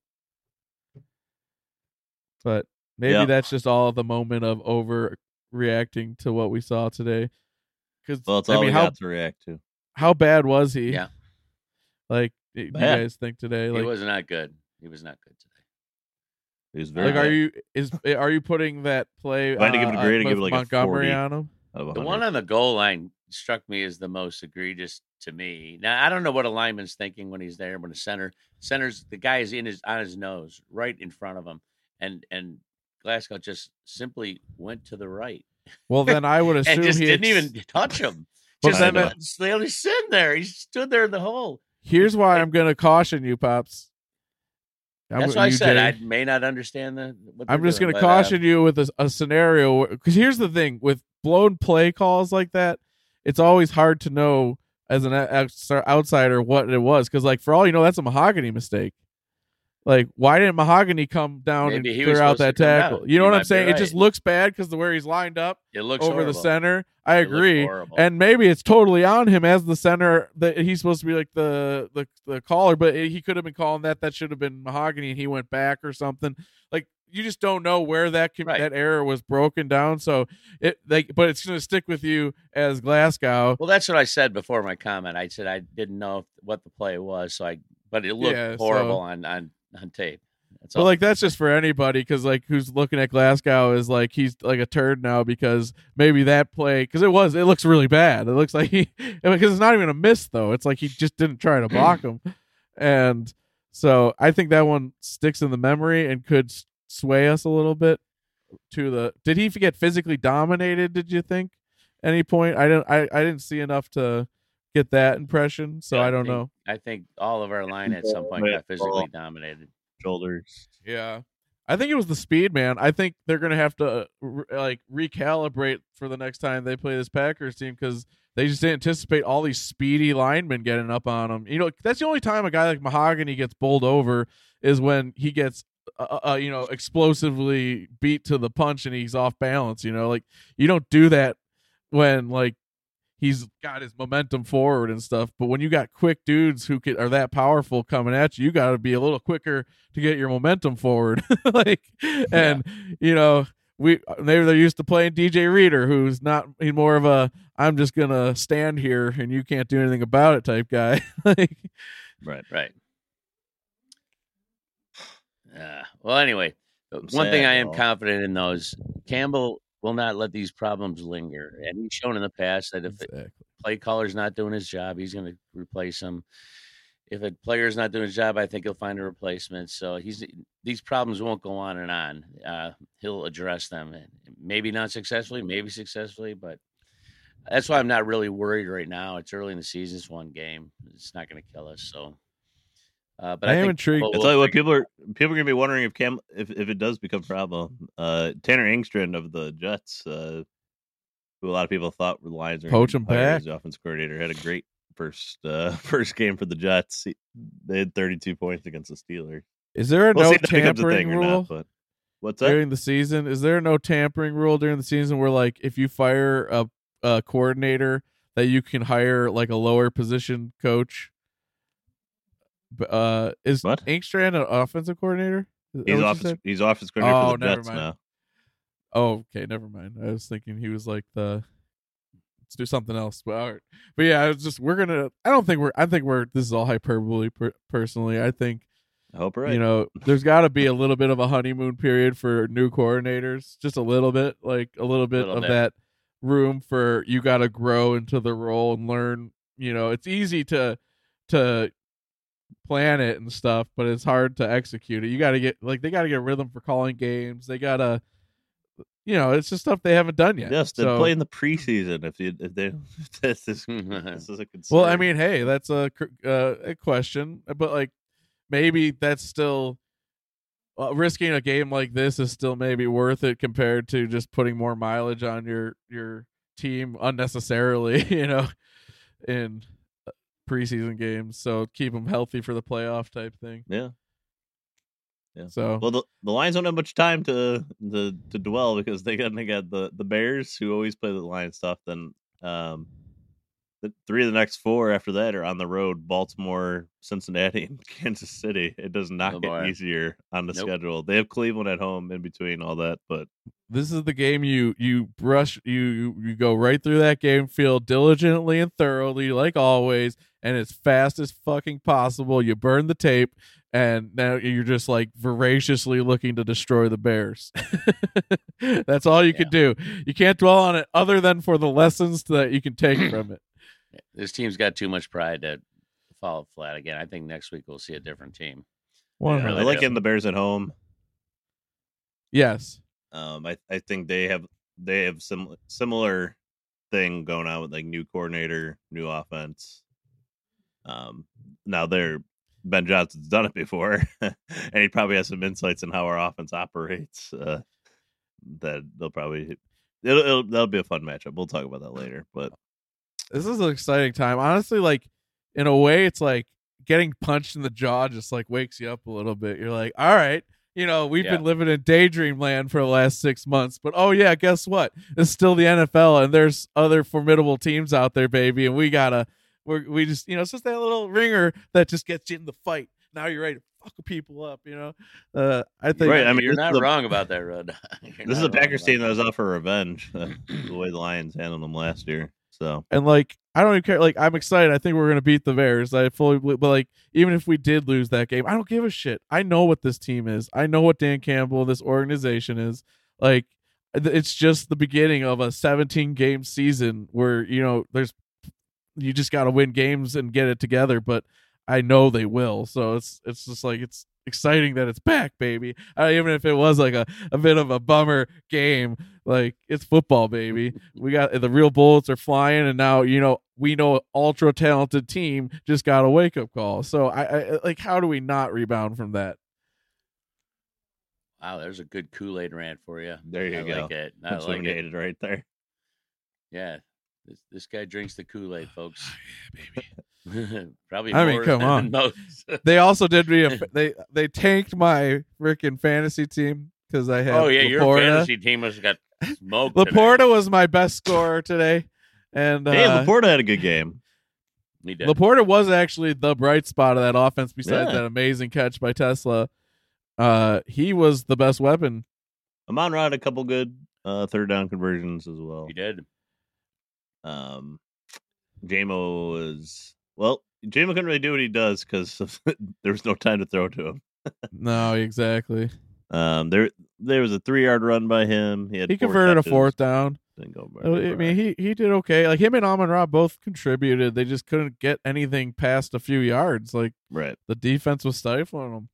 but maybe yeah. that's just all the moment of overreacting to what we saw today. Because well, it's all I mean, we how, got to react to. How bad was he? Yeah. Like, do you guys think today? Like, he was not good. He was not good today. He was very like. bad. Are you is are you putting that play? If I had to give it a grade, uh, give it like Montgomery a on him. The one on the goal line struck me as the most egregious to me. Now I don't know what a lineman's thinking when he's there, but a center, center's the guy is in his on his nose, right in front of him, and and Glasgow just simply went to the right. Well, then I would assume and just he didn't ex- even touch him. Well, Just then let him just sitting there. He stood there in the hole. Here's why I'm going to caution you, Pops. I'm, That's why I said Jay. I may not understand the. What I'm just going to caution uh, you with a, a scenario because here's the thing with blown play calls like that, it's always hard to know as an outsider what it was because, like, for all you know, that's a Mahogany mistake. Like, why didn't Mahogany come down Maybe and he clear out that tackle? Out. You know he what I'm saying? Right. It just looks bad because the where he's lined up it looks over horrible. the center. I it agree, and maybe it's totally on him as the center that he's supposed to be like the the the caller, but he could have been calling that. That should have been Mahogany, and he went back or something. Like you just don't know where that right. that error was broken down. So it like, but it's going to stick with you as Glasgow. Well, that's what I said before my comment. I said I didn't know if, what the play was, so I but it looked yeah, horrible so, on on on tape. That's but like that's just for anybody because like who's looking at Glasgow is like he's like a turd now because maybe that play because it was it looks really bad. It looks like he because it's not even a miss though. It's like he just didn't try to block him, and so I think that one sticks in the memory and could sway us a little bit to the. Did he get physically dominated? Did you think any point? I didn't. I, I didn't see enough to get that impression, so yeah, I don't I think, know. I think all of our line at some point got physically dominated. Shoulders. Yeah. I think it was the speed, man. I think they're going to have to uh, re- like recalibrate for the next time they play this Packers team because they just didn't anticipate all these speedy linemen getting up on them. You know, that's the only time a guy like Mahogany gets bowled over is when he gets, uh, uh, you know, explosively beat to the punch and he's off balance. You know, like you don't do that when like he's got his momentum forward and stuff. But when you got quick dudes who can, are that powerful coming at you, you got to be a little quicker to get your momentum forward. like, and yeah. you know, we maybe they're used to playing D J Reader, who's not he's more of a I'm just gonna stand here and you can't do anything about it type guy. like, right, right. Uh, well, anyway, I'm one sad, thing I am though. confident in though is Campbell will not let these problems linger, and he's shown in the past that if exactly. the play caller's not doing his job, he's going to replace him. If a player's not doing his job, I think he'll find a replacement. So he's these problems won't go on and on. Uh, he'll address them, maybe not successfully, maybe successfully, but that's why I'm not really worried right now. It's early in the season; it's one game. It's not going to kill us. So, uh, but I I, am think intrigued. I tell you what, people are people are gonna be wondering if Cam if, if it does become a problem. Uh, Tanner Engstrand of the Jets, uh, who a lot of people thought were the Lions, are Poach him back. as the offense coordinator, had a great first uh, first game for the Jets. He, they had thirty-two points against the Steelers. Is there a We'll no see if that becomes a tampering thing or rule not, but what's that? during the season? Is there a no tampering rule during the season where like if you fire a, a coordinator that you can hire like a lower position coach? Uh, is What? Engstrand an offensive coordinator? Is that He's what you offense. said? He's offense coordinator Oh, for the never Jets mind. now. Oh, okay, never mind. I was thinking he was like the let's do something else. But all right. But yeah, I was just we're gonna. I don't think we're. I think we're. This is all hyperbole. Per, personally, I think I hope right. you know there's got to be a little bit of a honeymoon period for new coordinators, just a little bit, like a little bit Little of bit. that room for you got to grow into the role and learn. You know, it's easy to to plan it and stuff, but it's hard to execute it. You got to get like they got to get a rhythm for calling games. They got to, you know, it's just stuff they haven't done yet. Yes, they so, play in the preseason. If you if they if this is this is a concern. well, I mean, hey, that's a uh, a question, but like maybe that's still uh, risking a game like this is still maybe worth it compared to just putting more mileage on your your team unnecessarily, you know, in preseason games. So keep them healthy for the playoff type thing. yeah. Yeah. So Well, the, the Lions don't have much time to to, to dwell because they got they got the, the Bears who always play the Lions stuff. Then um, the three of the next four after that are on the road: Baltimore, Cincinnati, and Kansas City. It does not Oh, get boy. easier on the Nope. schedule. They have Cleveland at home in between all that, but this is the game you you brush you you, you go right through that game field diligently and thoroughly like always, and as fast as fucking possible. You burn the tape, and now you're just like voraciously looking to destroy the Bears. That's all you Yeah. can do. You can't dwell on it other than for the lessons that you can take from it. This team's got too much pride to fall flat again. I think next week we'll see a different team. One yeah, really I like do. getting the Bears at home. Yes. Um, I, I think they have they have some similar thing going on with like new coordinator, new offense. Um, now they're Ben Johnson's done it before, and he probably has some insights on how our offense operates. Uh, that they'll probably it'll, it'll that'll be a fun matchup. We'll talk about that later. But This is an exciting time. Honestly, like in a way, it's like getting punched in the jaw just like wakes you up a little bit. You're like, all right, you know, we've Yeah. been living in daydream land for the last six months, but oh yeah, guess what? It's still the N F L, and there's other formidable teams out there, baby, and we gotta, we we just, you know, it's just that little ringer that just gets you in the fight. Now you're ready to fuck people up, you know. Uh, I think, Right, I mean, you're this not is a- wrong about that, Rod. You're this is not a Packers wrong team about that was out for revenge. Uh, the way the Lions handled them last year. So and like I don't even care. Like I'm excited. I think we're gonna beat the Bears. I fully, believe- but like even if we did lose that game, I don't give a shit. I know what this team is. I know what Dan Campbell, this organization is. Like it's just the beginning of a seventeen game season where you know there's you just got to win games and get it together. But I know they will. So it's it's just like it's exciting that it's back, baby. Uh, even if it was like a, a bit of a bummer game, like it's football, baby. We got the real bullets are flying, and now you know we know an ultra talented team just got a wake up call. So I, I like how do we not rebound from that? Wow, there's a good Kool-Aid rant for you. There you I go. like it. I That's like what it. it right there. Yeah, this this guy drinks the Kool-Aid, folks. Yeah, baby. Probably I mean, more come than on. most. They also did me a they they tanked my freaking fantasy team because I had Oh yeah, your Laporta. fantasy team has got smoked. Laporta today. was my best scorer today, and Hey, uh, Laporta had a good game. He did. Laporta was actually the bright spot of that offense. Besides Yeah. that amazing catch by Tesla, uh, he was the best weapon. Amon Ra had a couple good uh, third down conversions as well. He did. Um, J-Mo was well. J-Mo couldn't really do what he does because there was no time to throw to him. No, exactly. Um, there there was a three yard run by him. He had He four converted catches. a fourth down. Didn't go Uh, I mean, he he did okay. Like him and Amon Ra both contributed. They just couldn't get anything past a few yards. Like right. the defense was stifling them.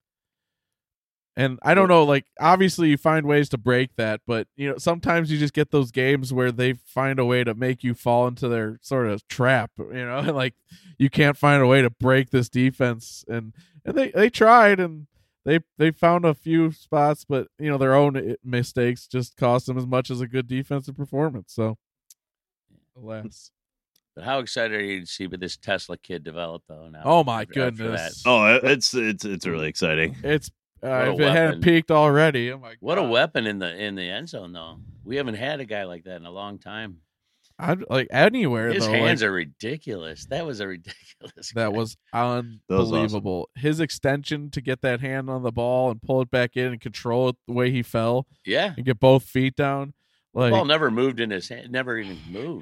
And I don't know, like obviously you find ways to break that, but you know, sometimes you just get those games where they find a way to make you fall into their sort of trap, you know, and like you can't find a way to break this defense. And and they, they tried and they they found a few spots, but you know, their own mistakes just cost them as much as a good defensive performance. So alas. But how excited are you to see this Tesla kid develop though now? Oh my after- after goodness. that? Oh, it's it's it's really exciting. It's uh, a if it hadn't weapon. peaked already, oh my What a God. weapon in the in the end zone though. We haven't had a guy like that in a long time. I'd like anywhere His though. hands like, are ridiculous. That was a ridiculous. that guy. was awesome. unbelievable. His extension to get that hand on the ball and pull it back in and control it the way he fell yeah. and get both feet down. Like, Ball never moved in his hand. Never even moved.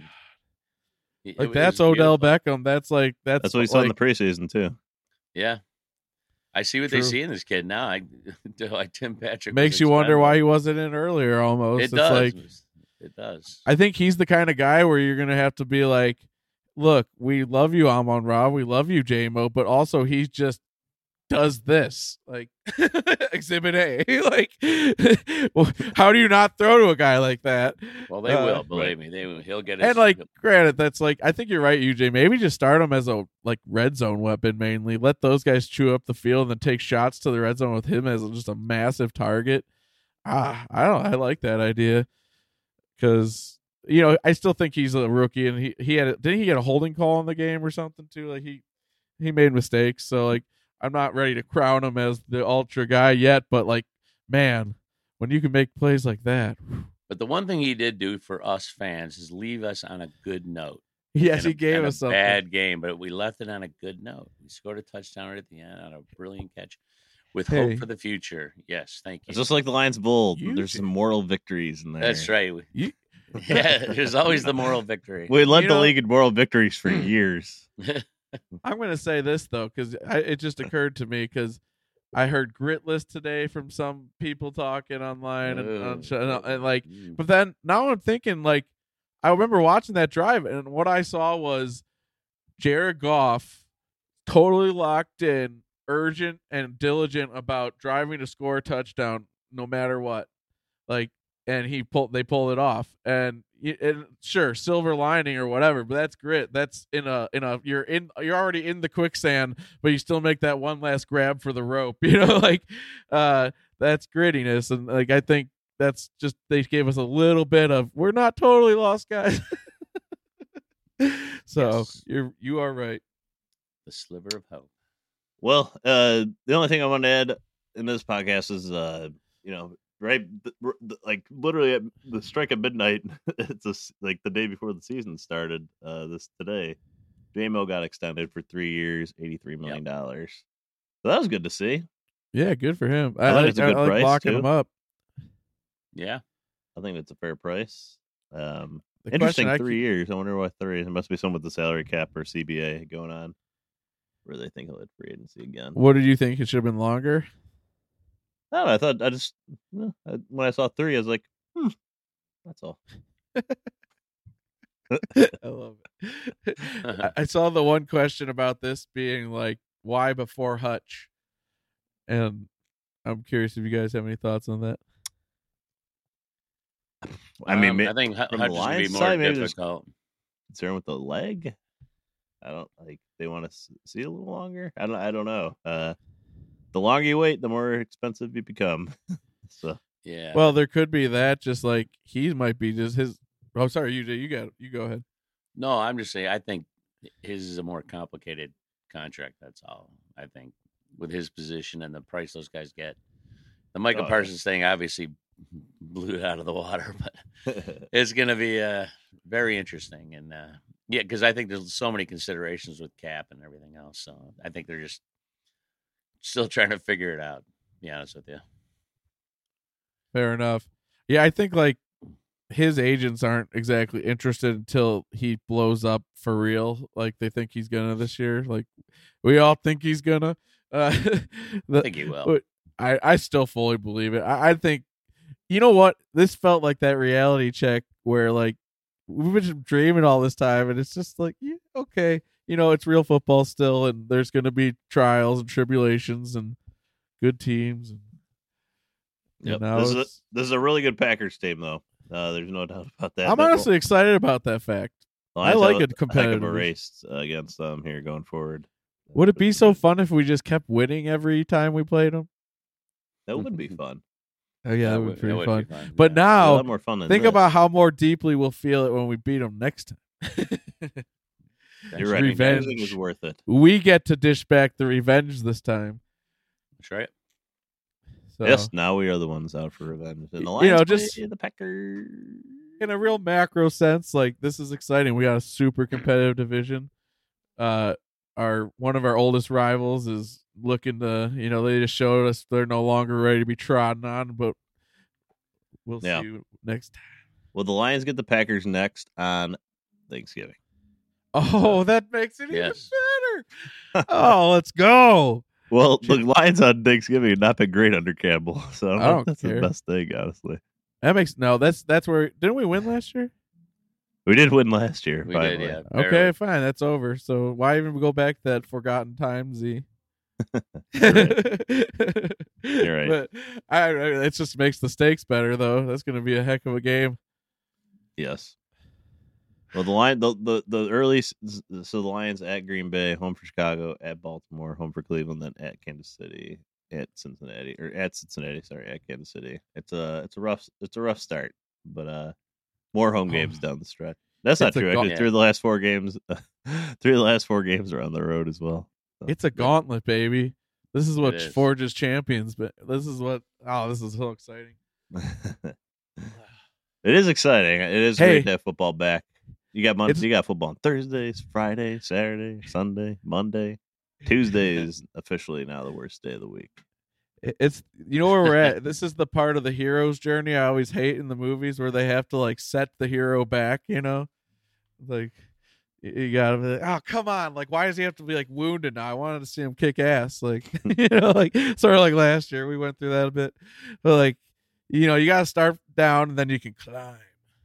It- like it that's was Odell beautiful. Beckham. That's like that's, That's what we saw in like, the preseason too. Yeah. I see what they True. see in this kid now. I like Tim Patrick. was makes you wonder expendable. why he wasn't in earlier. Almost, It it's does. like it does. I think he's the kind of guy where you're gonna have to be like, look, we love you, Amon Ra, we love you, J-Mo, but also he just does this, like Exhibit A. Like, well, how do you not throw to a guy like that? Well, they Uh, will. Believe me, they will. He'll get his. And like, granted, that's like I think you're right, U J. Maybe just start him as a like red zone weapon mainly. Let those guys chew up the field and then take shots to the red zone with him as just a massive target. Ah, I don't. I like that idea because you know I still think he's a rookie and he he had a, didn't he get a holding call in the game or something too? Like he he made mistakes, so like I'm not ready to crown him as the ultra guy yet. But like, man, when you can make plays like that. But the one thing he did do for us fans is leave us on a good note. Yes, And he a- gave and a us something. bad game, but we left it on a good note. We scored a touchdown right at the end on a brilliant catch, with Hey. hope for the future. Yes, thank you. It's just like the Lions Bowl. You There's did. some moral victories in there. That's right. We- You- yeah, there's always the moral victory. We led You the know- league in moral victories for years. I'm going to say this though, because it just occurred to me because I heard grit list today from some people talking online and, on, sh- and, and like, Mm. but then now I'm thinking like, I remember watching that drive and what I saw was Jared Goff totally locked in, urgent and diligent about driving to score a touchdown no matter what. Like, and he pulled, they pulled it off. And, y- and sure, silver lining or whatever, but that's grit. That's in a, in a, you're in, you're already in the quicksand, but you still make that one last grab for the rope, you know, like, uh, that's grittiness. And like, I think that's just, they gave us a little bit of, we're not totally lost, guys. So Yes. you're, you are right. The sliver of hope. Well, uh, the only thing I want to add in this podcast is, uh, you know, right, th- r- th- like literally at the strike at midnight. It's a s like the day before the season started. Uh, this today, J-Mo got extended for three years, eighty-three million dollars. So that was good to see. Yeah. Good for him. I I, think like, it's a I good like price, locking too. him up. Yeah. I think it's a fair price. Um, The interesting question I three keep- years. I wonder why three. There must be some with the salary cap or C B A going on, where they think he'll hit free agency again. What did you think? It should have been longer. I don't know. I thought I just eh, I, when I saw three, I was like, hmm, that's all. I love it. I, I saw the one question about this being like, why before Hutch? And I'm curious if you guys have any thoughts on that. I mean, Um, ma- I think Hu- from the Hutch would be Lions more side, maybe there's- difficult. concern with the leg. I don't like they want to see a little longer. I don't. I don't know. Uh, the longer you wait, the more expensive you become. So Yeah. Well, there could be that. Just like he might be just his. Oh, sorry, you you got you go ahead. No, I'm just saying. I think his is a more complicated contract. That's all. I think with his position and the price those guys get, the Michael Oh, yeah. Parsons thing obviously blew it out of the water, but it's going to be uh, very interesting. And uh, yeah, because I think there's so many considerations with cap and everything else. So I think they're just still trying to figure it out. To be honest with you. Fair enough. Yeah, I think like his agents aren't exactly interested until he blows up for real. Like they think he's gonna this year. Like we all think he's gonna. Uh, the, I think he will. but I I still fully believe it. I, I think you know what, this felt like that reality check where like we've been dreaming all this time, and it's just like yeah, okay, you know, it's real football still, and there's gonna be trials and tribulations and good teams. And, Yep. now This is a, it's- this is a really good Packers team, though. Uh, there's no doubt about that. I'm But honestly excited about that fact. Lions I like have it a heck of a competitive. race uh, against them here going forward. Would it be so fun if we just kept winning every time we played them? That would be fun. Oh yeah, that would be that pretty would fun. be fun. But yeah. A now lot more fun than think this. about how more deeply we'll feel it when we beat them next time. You're right. Revenge. Everything is worth it. We get to dish back the revenge this time. That's right. So, Yes, now we are the ones out for revenge. And the You Lions know, play just- the Packers. in a real macro sense, like this is exciting. We got a super competitive division. Uh, our one of our oldest rivals is looking to, you know, they just showed us they're no longer ready to be trodden on, but we'll Yeah. see next time. Well, the Lions get the Packers next on Thanksgiving. Oh, that makes it Yes. even better. Oh, let's go. Well, the Lions on Thanksgiving have not been great under Campbell, so I don't, I know don't if that's care. the best thing, honestly. That makes no. That's that's where didn't we win last year? We did win last year. We finally. did, yeah. Okay, barely. fine. That's over. So why even go back to that forgotten time, Z? You're You're right. But I, I, it just makes the stakes better, though. That's going to be a heck of a game. Yes. Well, the line, the, the the early, s- so the Lions at Green Bay, home for Chicago, at Baltimore, home for Cleveland, then at Kansas City, at Cincinnati, or at Cincinnati, sorry, at Kansas City. It's a it's a rough it's a rough start, but uh, more home games down the stretch. That's not It's a true. gau- Actually, three of the last four games, three of the last four games are on the road as well. So, It's a gauntlet, baby. This is what It is. forges champions. But this is what. Oh, this is so exciting. it is exciting. It is Hey. great to have football back. You got Monday, It's- you got football on Thursdays, Friday, Saturday, Sunday, Monday. Tuesday is officially now the worst day of the week. It- It's you know where we're at. This is the part of the hero's journey I always hate in the movies where they have to like set the hero back. You know, like y- you gotta be like, oh come on, like why does he have to be like wounded now? I wanted to see him kick ass, like you know, like sort of like last year we went through that a bit, but like you know you gotta start down and then you can climb.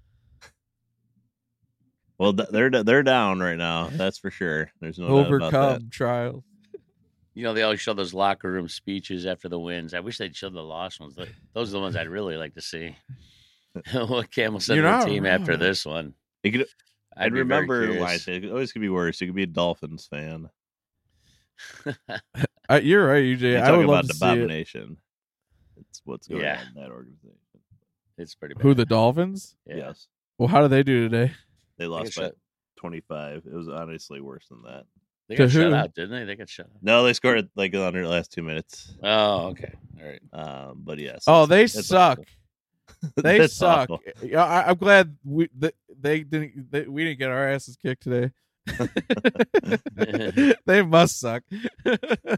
Well, th- they're they're down right now. That's for sure. There's no doubt about that. Overcome trials. You know, they always show those locker room speeches after the wins. I wish they'd show the lost ones. Like, those are the ones I'd really like to see. What Campbell said You're to the not team after wrong. this one. You could, I'd I'd be very remember curious. Lions. It always could be worse. You could be a Dolphins fan. Uh, you're right, U You J. I talk would love about to see it. abomination. It's what's going Yeah. on in that organization. It's pretty bad. Who, the Dolphins? Yeah. Yes, Well, how do they do today? they lost by shut- twenty-five. It was honestly worse than that. They To got shut who? out, didn't they? They got shut out. No, they scored like under the last two minutes. Oh, okay. All right. Um, but yes. Oh, it's- they it's suck. awful. They It's suck. awful. Yeah, I, I'm glad we they, they didn't. They, we didn't get our asses kicked today. They must suck. I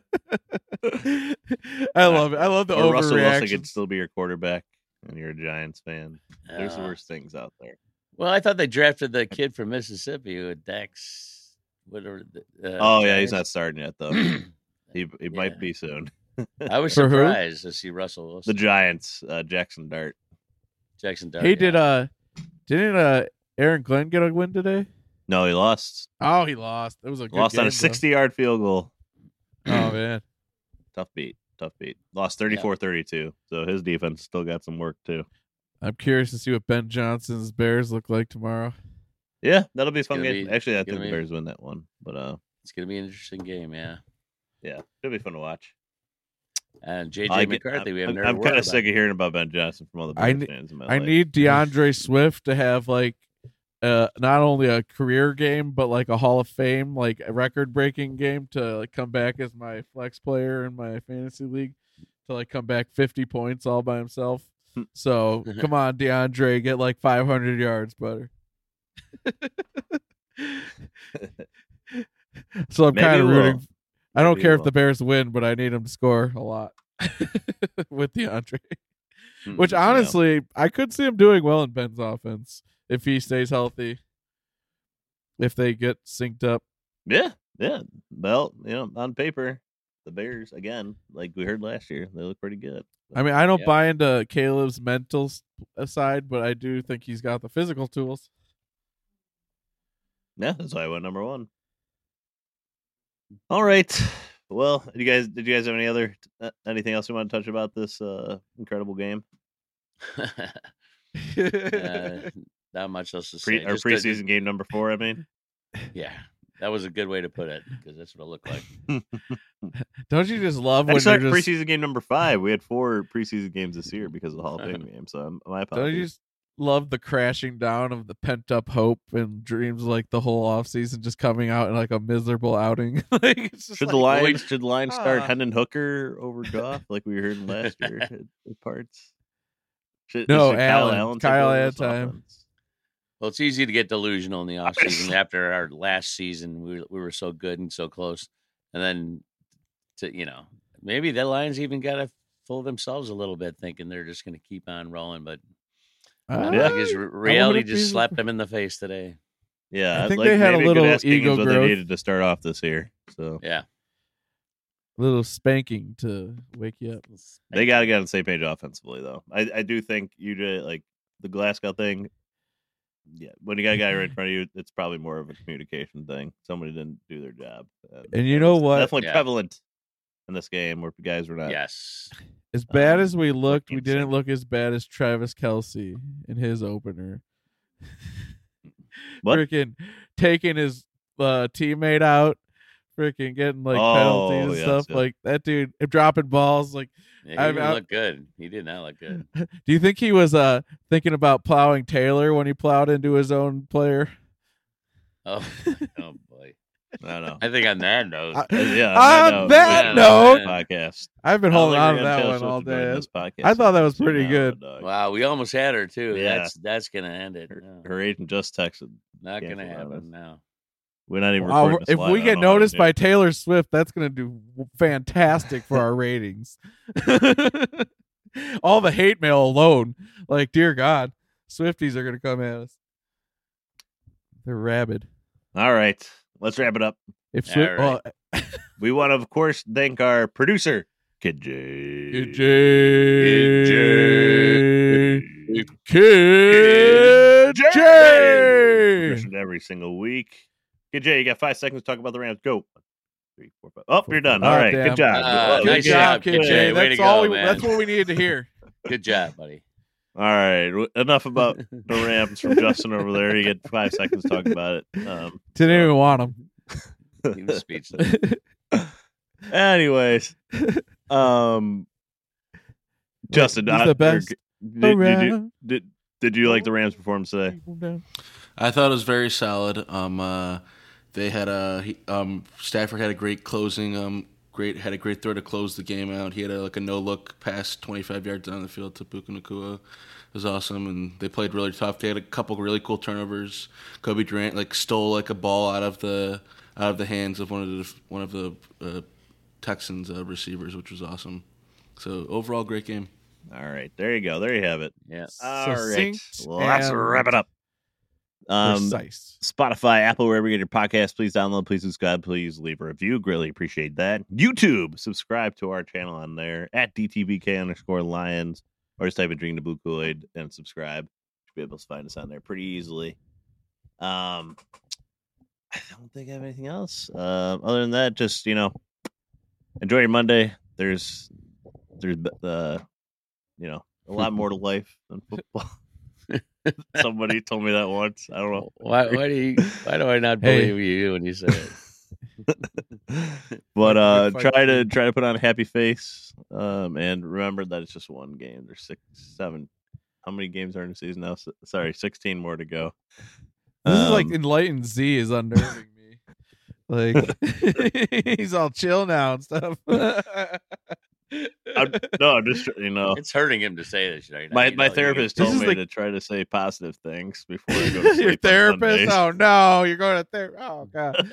love it. I love the Or Russell Wilson overreaction. could still be your quarterback, and you're a Giants fan. There's Uh, worse things out there. Well, I thought they drafted the kid from Mississippi who had Dex. Whatever. the- Uh, Oh yeah, he's Giants. not starting yet though. he he Yeah. might be soon. I was For who? surprised to see Russell The Wilson. Giants, uh, Jackson Dart. Jackson Dart. He yeah. did. Uh, didn't uh Aaron Glenn get a win today? No, he lost. Oh, he lost. It was a good Lost on game, a though. sixty-yard field goal. Oh man. Tough beat. Tough beat. Lost thirty-four thirty-two. So his defense still got some work too. I'm curious to see what Ben Johnson's Bears look like tomorrow. Yeah, that'll be a fun gonna game. be- Actually, I it's think gonna the be- Bears win that one. But uh, It's going to be an interesting game, yeah. yeah, it'll be fun to watch. And J J I get- McCarthy, we I'm, haven't heard I'm a word kind of about. sick of hearing about Ben Johnson from all the I Bears ne- fans in my I life. need DeAndre Swift to have like uh not only a career game but like a Hall of Fame, like a record breaking game to like come back as my flex player in my fantasy league, to like come back fifty points all by himself. So come on, DeAndre, get like five hundred yards, brother. So I'm Maybe kind of he rooting. will. I don't Maybe care he if will. the Bears win, but I need him to score a lot with DeAndre. Which Yeah. honestly, I could see him doing well in Ben's offense if he stays healthy. If they get synced up. Yeah, yeah. Well, you know, on paper, the Bears again, like we heard last year, they look pretty good. I mean, I don't Yeah. buy into Caleb's mental s- side, but I do think he's got the physical tools. Yeah, that's why I went number one. All right. Well, you guys, did you guys have any other uh, anything else you want to touch about this uh, incredible game? uh, not much else to say. Pre- or Just to- preseason game number four. I mean, yeah, that was a good way to put it because that's what it looked like. Don't you just love when actually, you're just preseason game number five. We had four preseason games this year because of the Hall of Fame game. So I'm, my don't you apologies. just love the crashing down of the pent up hope and dreams, like the whole offseason just coming out in like a miserable outing? Like it's just Should like, the Lions wait- should the Lions start Ah. Hendon Hooker over Goff like we heard last year at, at parts? Should, No, should Allen. take Kyle over had this time. offense? Well, it's easy to get delusional in the offseason. After our last season, we we were so good and so close, and then to you know maybe the Lions even got to fool themselves a little bit, thinking they're just going to keep on rolling. But ah, I think his re- reality wouldn't just be- slapped them in the face today. Yeah, I think like, they had a maybe little good asking ego is what they growth. needed to start off this year. So Yeah, little spanking to wake you up. they got to get on the same page offensively, though. I, I do think you did like the Glasgow thing. Yeah, when you got a guy right in front of you, it's probably more of a communication thing. Somebody didn't do their job, And you that know was what? Definitely Yeah. prevalent in this game where guys were not. Yes. As bad Um, as we looked, we fucking didn't sick. look as bad as Travis Kelsey in his opener. What? Freaking taking his uh, teammate out, freaking getting like Oh, penalties and yes, stuff. yes. Like that dude dropping balls. Like, Yeah, he I- didn't I- look good. He did not look good. do you think he was uh thinking about plowing Taylor when he plowed into his own player? Oh, oh boy. I don't know. I think on that note, I- Yeah, on on that yeah, note, man. podcast. I've been I don't holding think on we're to gonna that tell one Swift all to join day. this podcast I thought that was soon pretty now, good. dog. wow, we almost had her too. Yeah. That's that's gonna end it. Her, No, her agent just texted. not gonna canceled on us. happen now. We're not even. Wow, recording this if live. we I get don't know how to noticed do by it. Taylor Swift, that's going to do fantastic for our ratings. All the hate mail alone, like dear God, Swifties are going to come at us. They're rabid. All right, let's wrap it up. If All Swift, right. well, We want to, of course, thank our producer, Kid J. Kid J, Kid J. J. Mentioned every single week. Kid J, you got five seconds to talk about the Rams. Go. One, Three, four, five. Oh, you're done. Oh, All right, damn. good job. Uh, Oh, Good nice good job, job, Kid Kid J. J. Way That's to all. go, we, man. that's what we needed to hear. Good job, buddy. All right, w- enough about the Rams from Justin over there. You get five seconds to talk about it. Um, uh, Didn't even want them. He was speechless. anyways, um, Justin, He's I- the or- best Did, did you around. did, did you like the Rams' performance today? I thought it was very solid. Um, uh, they had a he, um, Stafford had a great closing. Um, great had a great throw to close the game out. He had a, like a no look pass, twenty-five yards down the field to Puka Nacua. It was awesome, and they played really tough. They had a couple really cool turnovers. Kobe Durant like stole like a ball out of the out of the hands of one of the one of the uh, Texans uh, receivers, which was awesome. So overall, great game. All right, there you go. There you have it. Yeah. All right, Succinct let's and wrap it up. Um, Precise. Spotify, Apple, wherever you get your podcast, please download, please subscribe, please leave a review. Greatly appreciate that. YouTube, subscribe to our channel on there at D T B K underscore Lions, or just type in Drinking the Blue Kool-Aid and subscribe. You'll be able to find us on there pretty easily. Um, I don't think I have anything else. Uh, other than that, just, you know, enjoy your Monday. There's, there's, uh, you know, a lot more to life than football. Somebody told me that once. I don't know. Why? Why do you? Why do I not Hey. believe you when you say it? But uh, Good fight try to scene. try to put on a happy face, um, and remember that it's just one game. There's six, seven. How many games are in the season now? S- Sorry, sixteen more to go. This is like Um, enlightened Z is unnerving me. Like he's all chill now and stuff. I'm, no, I'm just you know. It's hurting him to say this right now. My you my know, therapist This told is me like- to try to say positive things before I go to sleep. Your on therapist? Sundays. Oh no, you're going to therapy. Oh god.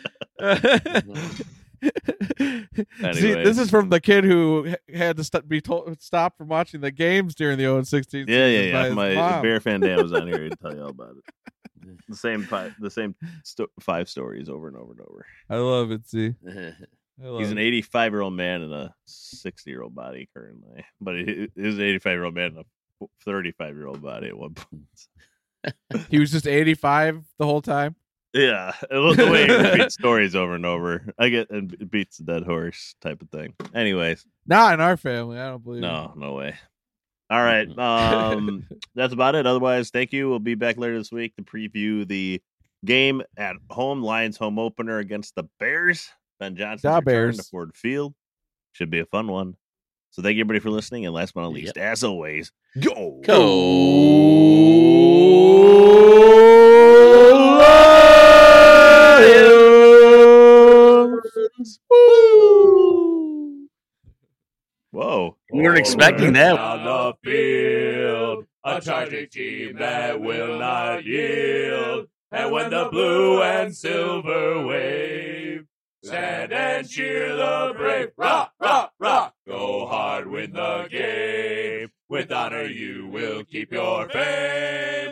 See, this is from the kid who h- had to st- be told stop from watching the games during the oh and sixteen. Yeah, yeah, season by yeah. his My mom. Bear Fan Dan was on here to tell you all about it. The same five, the same sto- five stories over and over and over. I love it. See, get- I love He's an it. eighty-five year old man in a sixty year old body currently, but he is an eighty-five year old man in a thirty-five year old body at one point. He was just eighty-five the whole time. Yeah, it was the way he repeats stories over and over. I get and it beats the dead horse type of thing. Anyways, Not in our family. I don't believe. no, no way. All right, um, that's about it. Otherwise, thank you. We'll be back later this week to preview the game at home, Lions home opener against the Bears. Ben Johnson's Da return Bears. to Ford Field should be a fun one. So thank you everybody for listening, and last but not least, as always, go Lions! Whoa. We weren't expecting that. On the field, a charging team that will not yield. And when the blue and silver wave, stand and cheer the brave. Rock, rock, rock. Go hard, win the game. With honor, you will keep your fame.